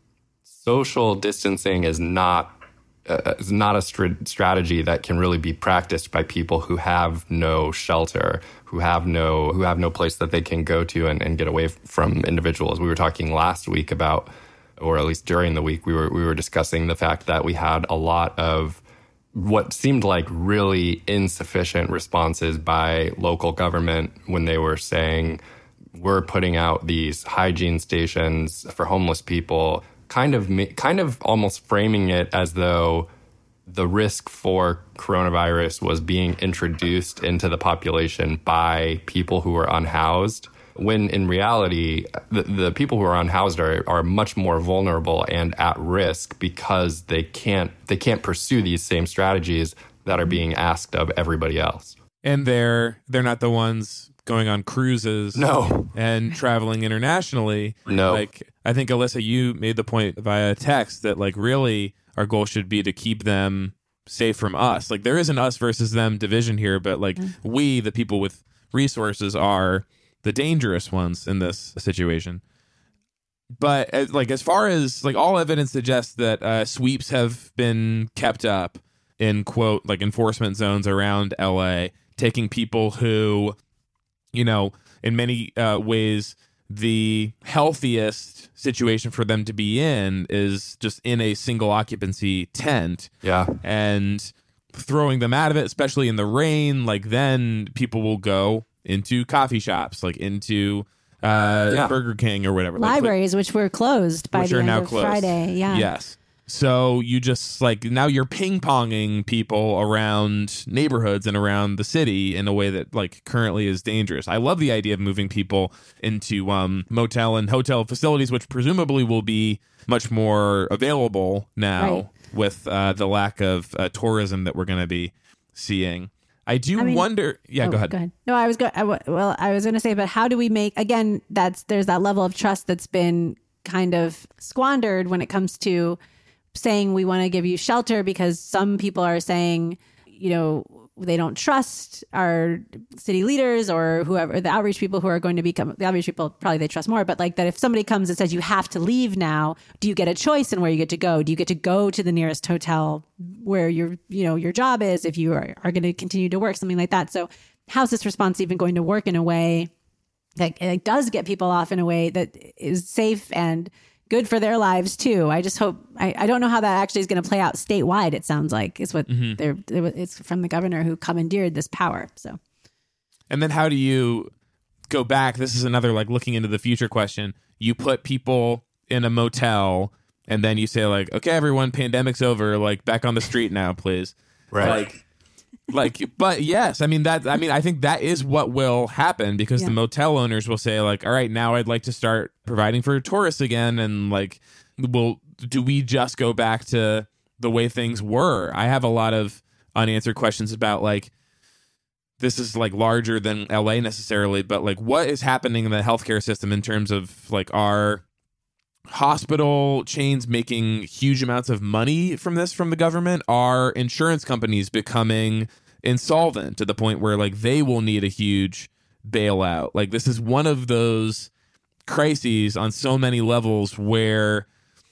social distancing is not uh, is not a st- strategy that can really be practiced by people who have no shelter, who have no who have no place that they can go to and, and get away from individuals. We were talking last week about, or at least during the week, we were we were discussing the fact that we had a lot of what seemed like really insufficient responses by local government when they were saying, we're putting out these hygiene stations for homeless people, kind of kind of almost framing it as though the risk for coronavirus was being introduced into the population by people who were unhoused, when in reality, the, the people who are unhoused are, are much more vulnerable and at risk because they can't they can't pursue these same strategies that are being asked of everybody else. And they're they're not the ones going on cruises no. and traveling internationally. No. Like, I think, Alyssa, you made the point via text that, like, really our goal should be to keep them safe from us. Like, there is an us versus them division here, but, like, mm-hmm. we, the people with resources, are the dangerous ones in this situation. But, as, like, as far as, like, all evidence suggests that uh, sweeps have been kept up in, quote, like, enforcement zones around L A, taking people who, you know, in many uh, ways, the healthiest situation for them to be in is just in a single occupancy tent. Yeah. And throwing them out of it, especially in the rain, like, then people will go into coffee shops, like into uh, yeah. Burger King or whatever. Libraries, like, which were closed by which the are end now of closed. Friday. Yeah. Yes. So you just, like, now you're ping-ponging people around neighborhoods and around the city in a way that, like, currently is dangerous. I love the idea of moving people into um, motel and hotel facilities, which presumably will be much more available now right. with uh, the lack of uh, tourism that we're going to be seeing. I do I mean, wonder. Yeah, oh, go ahead. Go ahead. No, I was going. Well, I was going to say, but how do we make again? That's there's that level of trust that's been kind of squandered when it comes to saying we want to give you shelter, because some people are saying, you know, they don't trust our city leaders or whoever, the outreach people who are going to become the outreach people, probably they trust more, but like that if somebody comes and says you have to leave now, do you get a choice in where you get to go? Do you get to go to the nearest hotel where your, you know, your job is if you are, are going to continue to work, something like that? So how's this response even going to work in a way that it does get people off in a way that is safe and good for their lives too? I just hope, I, I don't know how that actually is going to play out statewide. It sounds like is what mm-hmm. they're, it's from the governor who commandeered this power. So, and then how do you go back? This is another, like, looking into the future question. You put people in a motel and then you say, like, okay, everyone, pandemic's over, like, back on the street now, please. Right. Like, like, but yes, I mean that, I mean, I think that is what will happen, because yeah. the motel owners will say, like, all right, now I'd like to start providing for tourists again. And, like, will, do we just go back to the way things were? I have a lot of unanswered questions about, like, this is, like, larger than L A necessarily, but, like, what is happening in the healthcare system in terms of, like, our hospital chains making huge amounts of money from this from the government? Are insurance companies becoming insolvent to the point where, like, they will need a huge bailout? Like, this is one of those crises on so many levels where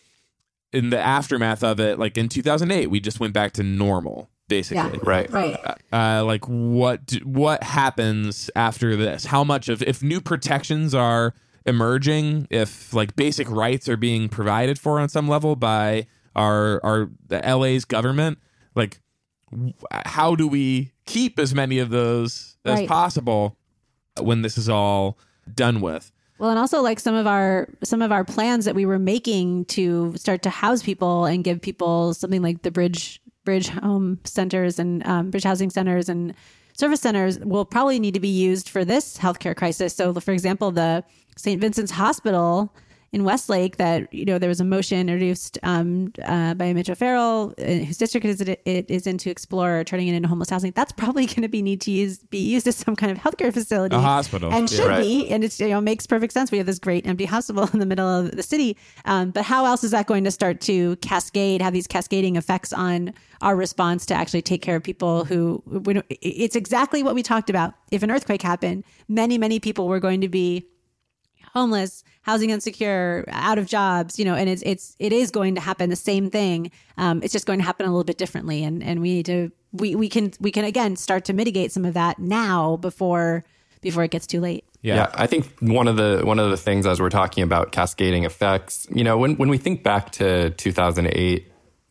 in the aftermath of it, like in two thousand eight, we just went back to normal, basically. Yeah, right. Right. Uh, like, what do, what happens after this? How much of, if new protections are emerging, if, like, basic rights are being provided for on some level by our our the L A's government, like, w- how do we keep as many of those as right. possible when this is all done with? Well, and also, like, some of our some of our plans that we were making to start to house people and give people something like the bridge bridge home centers and um, bridge housing centers and service centers will probably need to be used for this healthcare crisis. So, for example, the Saint Vincent's Hospital in Westlake, that, you know, there was a motion introduced um, uh, by Mitch O'Farrell, uh, whose district is it, it is in, to explore turning it into homeless housing. That's probably going to be need to use be used as some kind of healthcare facility, a hospital, and yeah, should right. be. And it's, you know, makes perfect sense. We have this great empty hospital in the middle of the city, um, but how else is that going to start to cascade? Have these cascading effects on our response to actually take care of people who? We it's exactly what we talked about. If an earthquake happened, many many people were going to be homeless, housing insecure, out of jobs, you know, and it's, it's, it is going to happen the same thing. Um, it's just going to happen a little bit differently. And, and we need to, we, we can, we can again, start to mitigate some of that now before, before it gets too late. Yeah. yeah, I think one of the, one of the things as we're talking about cascading effects, you know, when, when we think back to two thousand eight,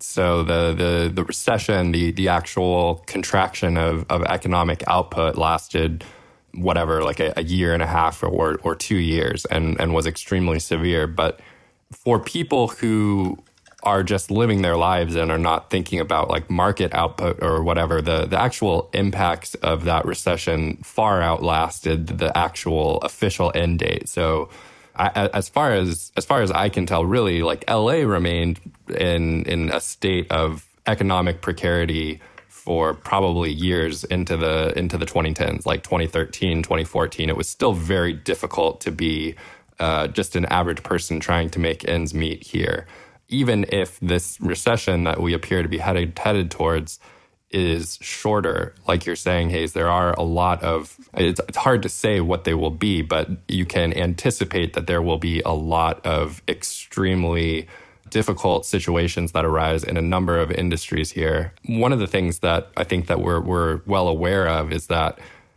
So the the the recession, the the actual contraction of, of economic output lasted whatever, like a, a year and a half or or two years and, and was extremely severe. But for people who are just living their lives and are not thinking about like market output or whatever, the, the actual impacts of that recession far outlasted the actual official end date. So I, as far as as far as I can tell, really, like L A remained in in a state of economic precarity for probably years into the into the twenty tens, like twenty thirteen, twenty fourteen. It was still very difficult to be uh, just an average person trying to make ends meet here. Even if this recession that we appear to be headed headed towards is shorter, like you're saying, Hayes, there are a lot of, it's, it's hard to say what they will be, but you can anticipate that there will be a lot of extremely difficult situations that arise in a number of industries here. One of the things that I think that we're we're well aware of is that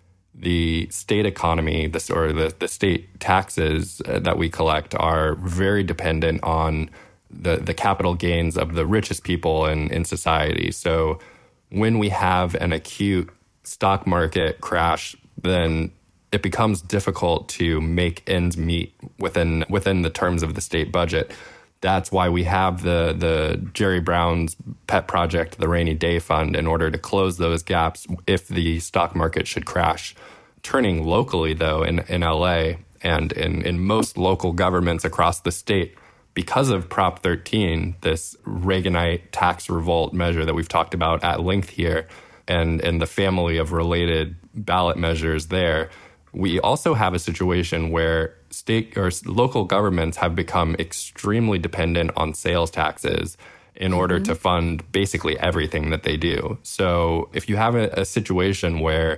the state economy, this or the, the state taxes that we collect are very dependent on the, the capital gains of the richest people in, in society. So when we have an acute stock market crash, then it becomes difficult to make ends meet within within the terms of the state budget. That's why we have the the Jerry Brown's pet project, the Rainy Day Fund, in order to close those gaps if the stock market should crash. Turning locally, though, in, in L A and in, in most local governments across the state, because of Prop thirteen, this Reaganite tax revolt measure that we've talked about at length here, and, and the family of related ballot measures there, we also have a situation where state or local governments have become extremely dependent on sales taxes in mm-hmm. order to fund basically everything that they do. So if you have a, a situation where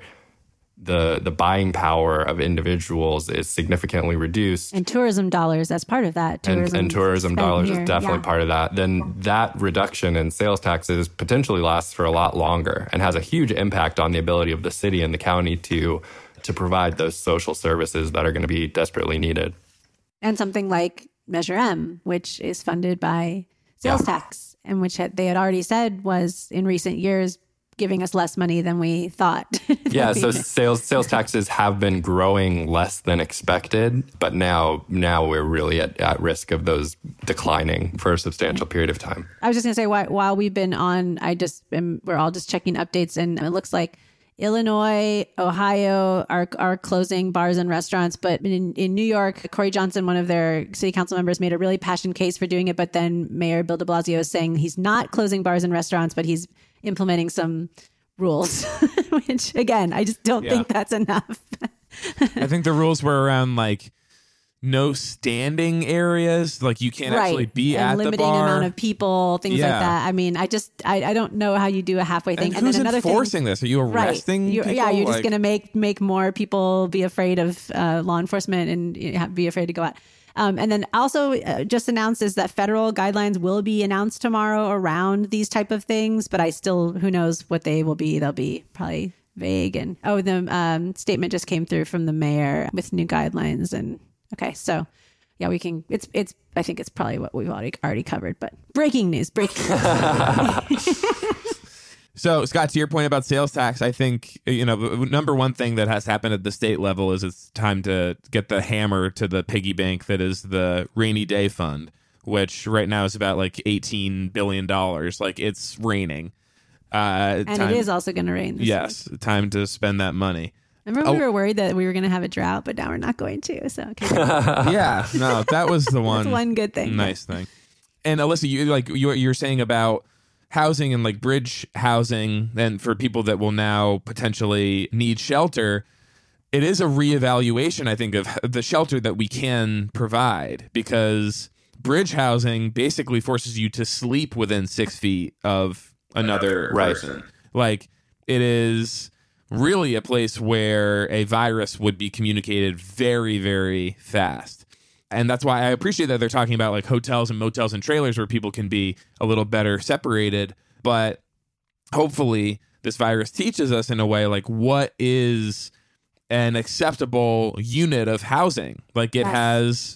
the the buying power of individuals is significantly reduced. And tourism dollars, that's part of that. Tourism and, and tourism dollars here. is definitely yeah. part of that. Then that reduction in sales taxes potentially lasts for a lot longer and has a huge impact on the ability of the city and the county to to provide those social services that are going to be desperately needed. And something like Measure M, which is funded by sales yeah. tax, and which had, they had already said was in recent years giving us less money than we thought. yeah, so sales sales taxes have been growing less than expected, but now now we're really at, at risk of those declining for a substantial period of time. I was just going to say, while, while we've been on, I just am, we're all just checking updates, and it looks like Illinois, Ohio are are closing bars and restaurants, but in, in New York, Corey Johnson, one of their city council members, made a really passionate case for doing it, but then Mayor Bill de Blasio is saying he's not closing bars and restaurants, but he's implementing some rules, which again, I just don't yeah. think that's enough. I think the rules were around like no standing areas, like you can't right. actually be and at limiting the bar. amount of people, things yeah. like that. I mean, I just I, I don't know how you do a halfway thing. And, and who's then another enforcing thing, this? Are you arresting right. you're, people? Yeah, you're like, just going to make make more people be afraid of uh, law enforcement and you know, be afraid to go out. Um, and then also uh, just announced is that federal guidelines will be announced tomorrow around these type of things, but I still, who knows what they will be. They'll be probably vague. And oh, the um, statement just came through from the mayor with new guidelines. And okay, so yeah, we can, it's, it's, I think it's probably what we've already, already covered, but breaking news, breaking news. So, Scott, to your point about sales tax, I think, you know, number one thing that has happened at the state level is it's time to get the hammer to the piggy bank that is the Rainy Day Fund, which right now is about like eighteen billion dollars. Like, it's raining. Uh, and time, it is also going to rain this Yes, week. Time to spend that money. Remember, oh. we were worried that we were going to have a drought, but now we're not going to. So, okay. yeah, no, that was the one. That's one good thing. Nice thing. And Alyssa, you like you you're saying about housing and like bridge housing, and for people that will now potentially need shelter, it is a reevaluation, I think, of the shelter that we can provide, because bridge housing basically forces you to sleep within six feet of another right. person. Like, it is really a place where a virus would be communicated very, very fast. And that's why I appreciate that they're talking about like hotels and motels and trailers where people can be a little better separated. But hopefully this virus teaches us in a way like what is an acceptable unit of housing. Like it yes. has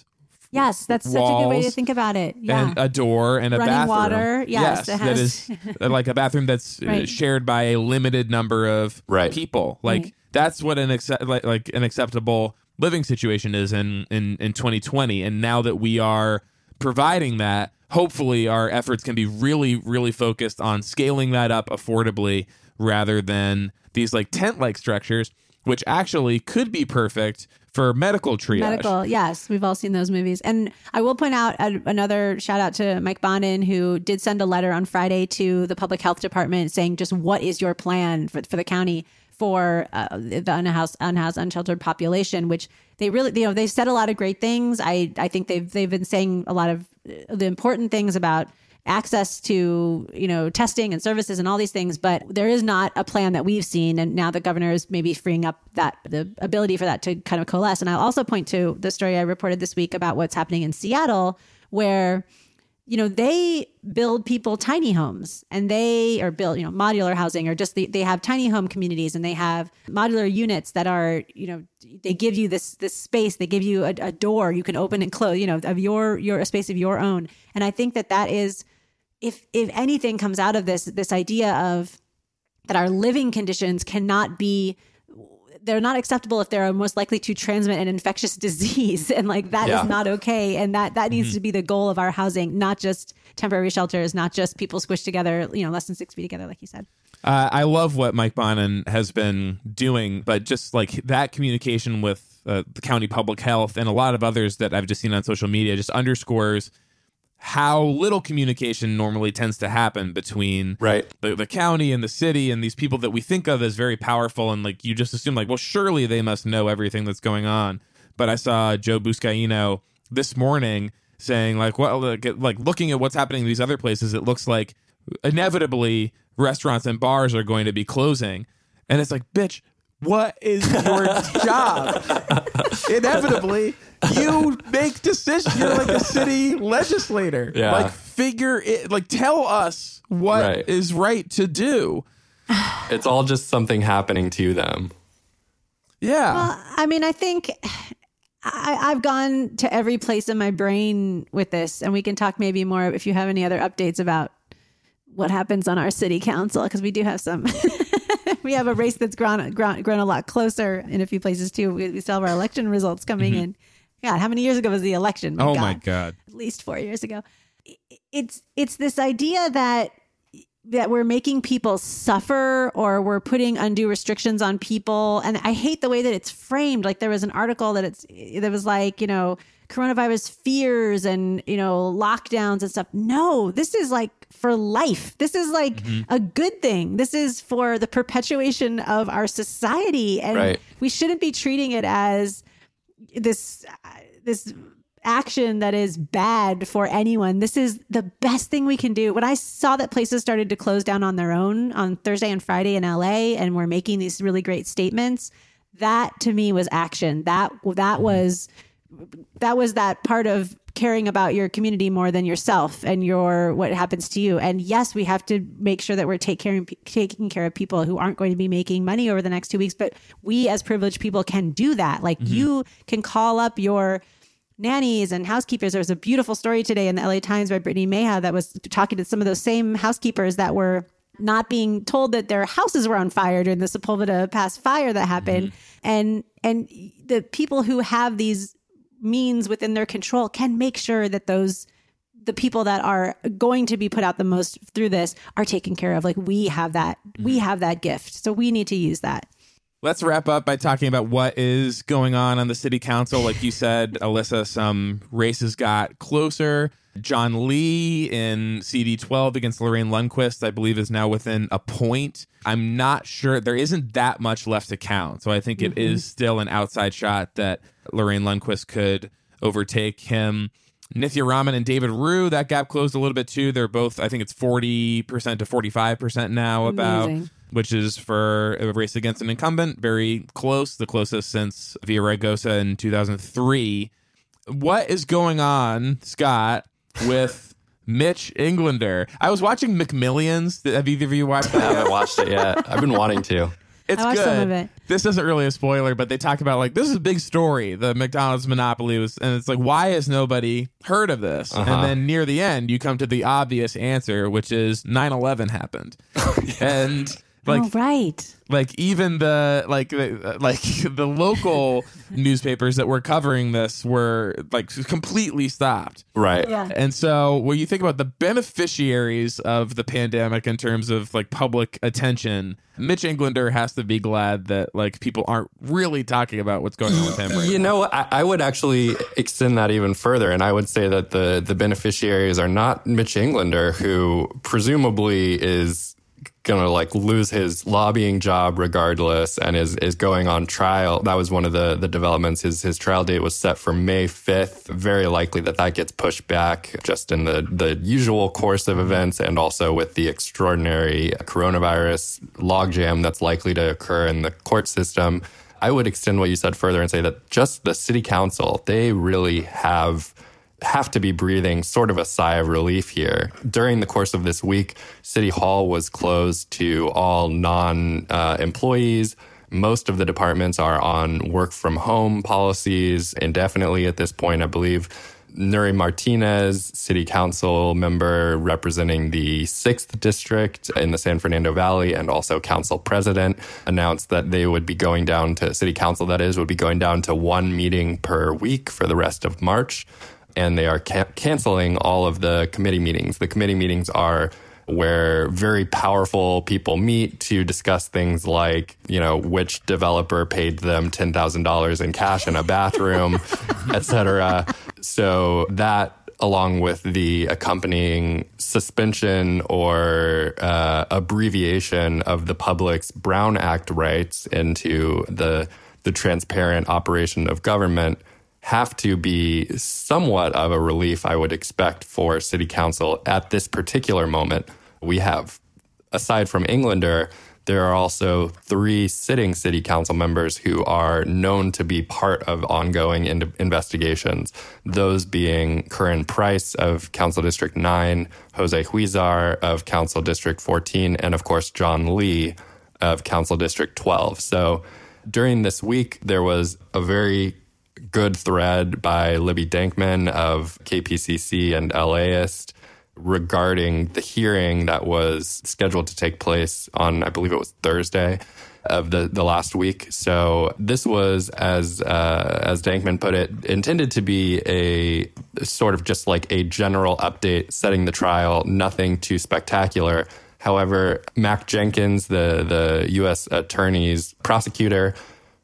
Yes, that's such a good way to walls think about it. Yeah. and a door and a Running bathroom. water. Yes, it that has- is like a bathroom that's uh, Right. shared by a limited number of Right. people. Like Right. that's what an accept like, like an acceptable living situation is in, in in twenty twenty. And now that we are providing that, hopefully our efforts can be really, really focused on scaling that up affordably rather than these like tent-like structures, which actually could be perfect for medical triage. Medical, yes. We've all seen those movies. And I will point out a, another shout out to Mike Bonin, who did send a letter on Friday to the public health department saying, just what is your plan for, for the county for uh, the unhoused, unhoused, unsheltered population, which they really, you know, they've said a lot of great things. I, I think they've, they've been saying a lot of the important things about access to, you know, testing and services and all these things, but there is not a plan that we've seen. And now the governor is maybe freeing up that the ability for that to kind of coalesce. And I'll also point to the story I reported this week about what's happening in Seattle, where, you know, they build people tiny homes and they are built, you know, modular housing, or just the, they have tiny home communities, and they have modular units that are, you know, they give you this this space, they give you a, a door you can open and close, you know, of your your a space of your own. And I think that that is, if if anything comes out of this, this idea of that our living conditions cannot be, they're not acceptable if they're most likely to transmit an infectious disease. And like, that Yeah. is not okay. And that, that needs mm-hmm. to be the goal of our housing, not just temporary shelters, not just people squished together, you know, less than six feet together, like you said. Uh, I love what Mike Bonin has been doing, but just like that communication with uh, the county public health and a lot of others that I've just seen on social media just underscores how little communication normally tends to happen between right. the, the county and the city and these people that we think of as very powerful. And like, you just assume like, well, surely they must know everything that's going on. But I saw Joe Buscaino this morning saying like, well, like, like looking at what's happening in these other places, it looks like inevitably restaurants and bars are going to be closing. And it's like, bitch, what is your job? Inevitably, you make decisions. You're like a city legislator. Yeah. Like, figure it, like, tell us what Right. is right to do. It's all just something happening to them. Yeah. Well, I mean, I think I, I've gone to every place in my brain with this, and we can talk maybe more if you have any other updates about what happens on our city council, because we do have some. We have a race that's grown, grown grown a lot closer in a few places too. We, we still have our election results coming mm-hmm. in. God, how many years ago was the election? My oh God. my God! At least four years ago. It's it's this idea that that we're making people suffer, or we're putting undue restrictions on people. And I hate the way that it's framed. Like, there was an article that it's that was like, you know, coronavirus fears and, you know, lockdowns and stuff. No, this is like for life. This is like mm-hmm. a good thing. This is for the perpetuation of our society. And right. we shouldn't be treating it as this, this action that is bad for anyone. This is the best thing we can do. When I saw that places started to close down on their own on Thursday and Friday in L A, and we're making these really great statements, that to me was action. That, that was, that was that part of caring about your community more than yourself and your what happens to you. And yes, we have to make sure that we're take care, taking care of people who aren't going to be making money over the next two weeks. But we as privileged people can do that. Like mm-hmm. you can call up your nannies and housekeepers. There was a beautiful story today in the L A Times by Brittany Mayha that was talking to some of those same housekeepers that were not being told that their houses were on fire during the Sepulveda Pass fire that happened. Mm-hmm. And and the people who have these means within their control can make sure that those the people that are going to be put out the most through this are taken care of. Like, we have that mm-hmm. we have that gift, so we need to use that. Let's wrap up by talking about what is going on on the city council. Like you said, Alyssa, some races got closer. John Lee in C D twelve against Lorraine Lundquist, I believe, is now within a point. I'm not sure. There isn't that much left to count. So I think it mm-hmm. is still an outside shot that Lorraine Lundquist could overtake him. Nithya Raman and David Rue, that gap closed a little bit too. They're both, I think it's forty percent to forty-five percent now about, Amazing. Which is for a race against an incumbent. Very close, the closest since Villaraigosa in two thousand three. What is going on, Scott, with Mitch Englander? I was watching McMillions. Have either of you watched that? I haven't watched it yet. I've been wanting to. it's I watched good. some of it. This isn't really a spoiler, but they talk about like this is a big story. The McDonald's monopoly was, and it's like, why has nobody heard of this? Uh-huh. And then near the end, you come to the obvious answer, which is nine eleven happened, and like oh, right. like even the like the, like the local newspapers that were covering this were like completely stopped. Right. Yeah. And so when you think about the beneficiaries of the pandemic in terms of like public attention, Mitch Englander has to be glad that like people aren't really talking about what's going on with him right You now. know, I, I would actually extend that even further, and I would say that the the beneficiaries are not Mitch Englander, who presumably is gonna like lose his lobbying job regardless and is is going on trial. That was one of the the developments. His his trial date was set for May fifth. Very likely that that gets pushed back just in the the usual course of events, and also with the extraordinary coronavirus logjam that's likely to occur in the court system. I would extend what you said further and say that just the city council, they really have have to be breathing sort of a sigh of relief here. During the course of this week, City Hall was closed to all non-employees. Uh, Most of the departments are on work from home policies indefinitely at this point, I believe. Nuri Martinez, city council member representing the sixth district in the San Fernando Valley and also council president, announced that they would be going down to, city council that is, would be going down to one meeting per week for the rest of March. And they are ca- canceling all of the committee meetings. The committee meetings are where very powerful people meet to discuss things like, you know, which developer paid them ten thousand dollars in cash in a bathroom, et cetera. So that, along with the accompanying suspension or uh, abbreviation of the public's Brown Act rights into the the transparent operation of government, have to be somewhat of a relief, I would expect, for city council at this particular moment. We have, aside from Englander, there are also three sitting city council members who are known to be part of ongoing in- investigations. Those being Curran Price of Council District nine, Jose Huizar of Council District fourteen, and of course, John Lee of Council District twelve. So during this week, there was a very good thread by Libby Dankman of K P C C and LAist regarding the hearing that was scheduled to take place on, I believe it was Thursday of the, the last week. So this was, as uh, as Dankman put it, intended to be a sort of just like a general update setting the trial, nothing too spectacular. However, Mac Jenkins, the, the U S attorney's prosecutor,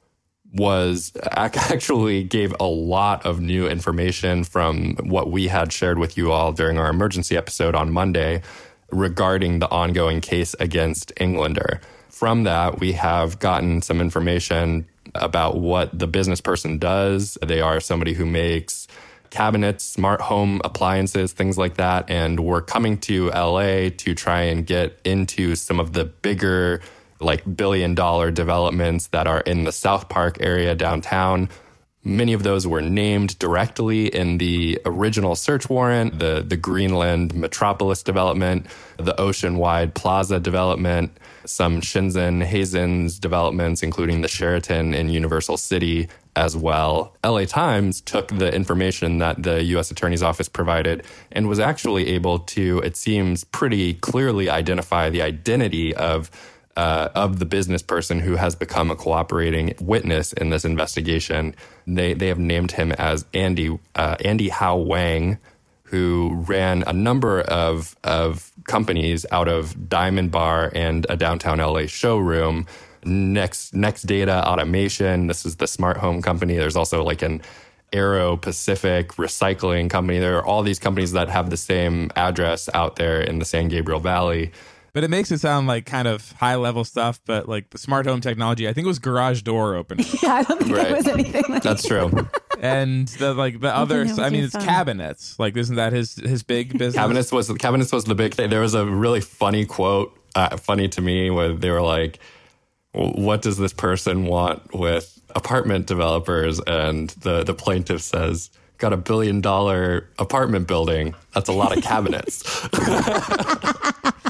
was actually gave a lot of new information from what we had shared with you all during our emergency episode on Monday regarding the ongoing case against Englander. From that, we have gotten some information about what the business person does. They are somebody who makes cabinets, smart home appliances, things like that. And we're coming to L A to try and get into some of the bigger, like billion dollar developments that are in the South Park area downtown. Many of those were named directly in the original search warrant, the, the Greenland Metropolis development, the Oceanwide Plaza development, some Shenzhen Hazen's developments, including the Sheraton in Universal City as well. L A Times took the information that the U S Attorney's Office provided and was actually able to, it seems, pretty clearly identify the identity of Uh, of the business person who has become a cooperating witness in this investigation. They they have named him as Andy uh, Andy Hao Wang, who ran a number of of companies out of Diamond Bar and a downtown L A showroom. Next Next Data Automation. This is the smart home company. There's also like an Aero Pacific recycling company. There are all these companies that have the same address out there in the San Gabriel Valley. But it makes it sound like kind of high level stuff, but like the smart home technology, I think it was garage door opening. Yeah, I don't think Right. it was anything like That's true. And the like the other, that was I mean, your it's phone. cabinets. Like, isn't that his his big business? Cabinets was cabinets was the big thing. There was a really funny quote, uh, funny to me, where they were like, "What does this person want with apartment developers?" And the the plaintiff says, "Got a billion dollar apartment building. That's a lot of cabinets." And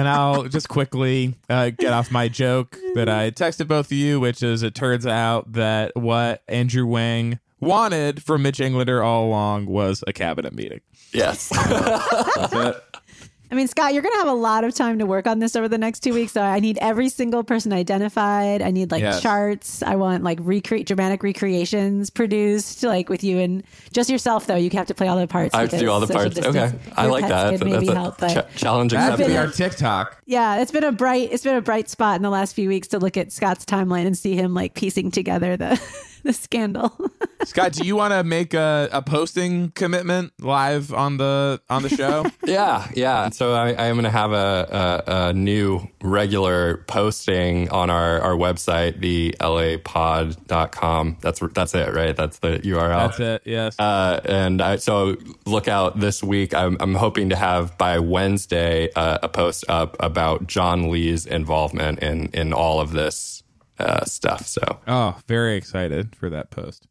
and I'll just quickly uh, get off my joke that I texted both of you, which is it turns out that what Andrew Wang wanted from Mitch Englander all along was a cabinet meeting. Yes. That's it. I mean, Scott, you're going to have a lot of time to work on this over the next two weeks. So I need every single person identified. I need like Yes. charts. I want like recre- dramatic recreations produced, like with you and just yourself, though. You have to play all the parts. I have to do because all the social parts. Okay. distance- I your like pets that. could That's, maybe a help, but cha- challenge That'd be accepted. our TikTok. yeah, it's been a bright, it's been a bright spot in the last few weeks to look at Scott's timeline and see him like piecing together the, the scandal. Scott, do you want to make a, a posting commitment live on the on the show? Yeah, yeah. So I, I am going to have a, a, a new regular posting on our, our website, the L A pod dot com. That's that's it, right? That's the U R L. That's it. Yes. Uh, and I, so look out this week. I'm, I'm hoping to have by Wednesday uh, a post up about John Lee's involvement in in all of this uh, stuff. So Oh, very excited for that post.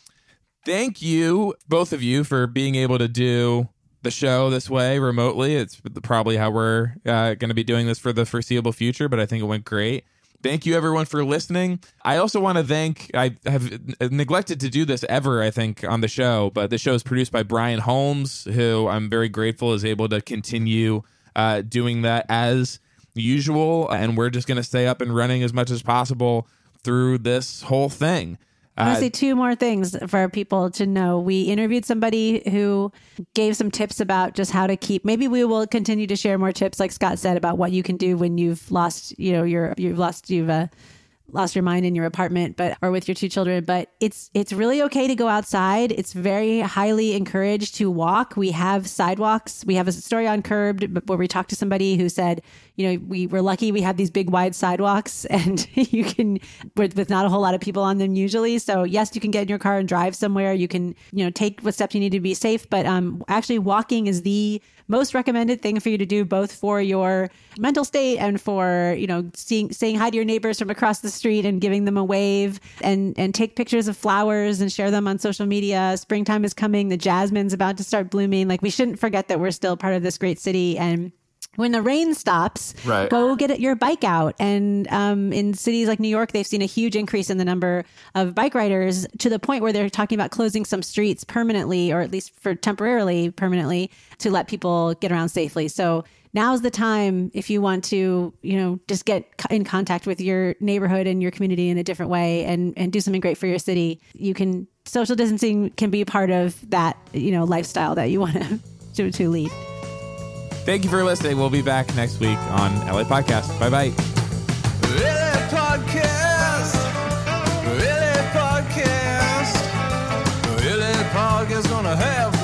Thank you, both of you, for being able to do the show this way remotely. It's probably how we're uh, going to be doing this for the foreseeable future, but I think it went great. Thank you, everyone, for listening. I also want to thank, I have neglected to do this ever, I think, on the show, but the show is produced by Brian Holmes, who I'm very grateful is able to continue uh, doing that as usual. And we're just going to stay up and running as much as possible through this whole thing. I want Uh, to say two more things for people to know. We interviewed somebody who gave some tips about just how to keep. Maybe we will continue to share more tips, like Scott said, about what you can do when you've lost, you know, your you've lost you've uh, lost your mind in your apartment, but or with your two children. But it's it's really okay to go outside. It's very highly encouraged to walk. We have sidewalks. We have a story on Curbed where we talked to somebody who said, you know, we were lucky we have these big wide sidewalks and you can with, with not a whole lot of people on them usually. So yes, you can get in your car and drive somewhere. You can, you know, take what steps you need to be safe. But um, actually walking is the most recommended thing for you to do, both for your mental state and for, you know, seeing, saying hi to your neighbors from across the street and giving them a wave, and, and take pictures of flowers and share them on social media. Springtime is coming. The jasmine's about to start blooming. Like, we shouldn't forget that we're still part of this great city. And when the rain stops, Right. go get your bike out. And um, in cities like New York, they've seen a huge increase in the number of bike riders to the point where they're talking about closing some streets permanently, or at least for temporarily permanently, to let people get around safely. So now's the time if you want to, you know, just get in contact with your neighborhood and your community in a different way and, and do something great for your city. You can, social distancing can be part of that, you know, lifestyle that you want to, to, to lead. Thank you for listening. We'll be back next week on L A Podcast. Bye-bye. L A Podcast. L A Podcast. L A Podcast gonna have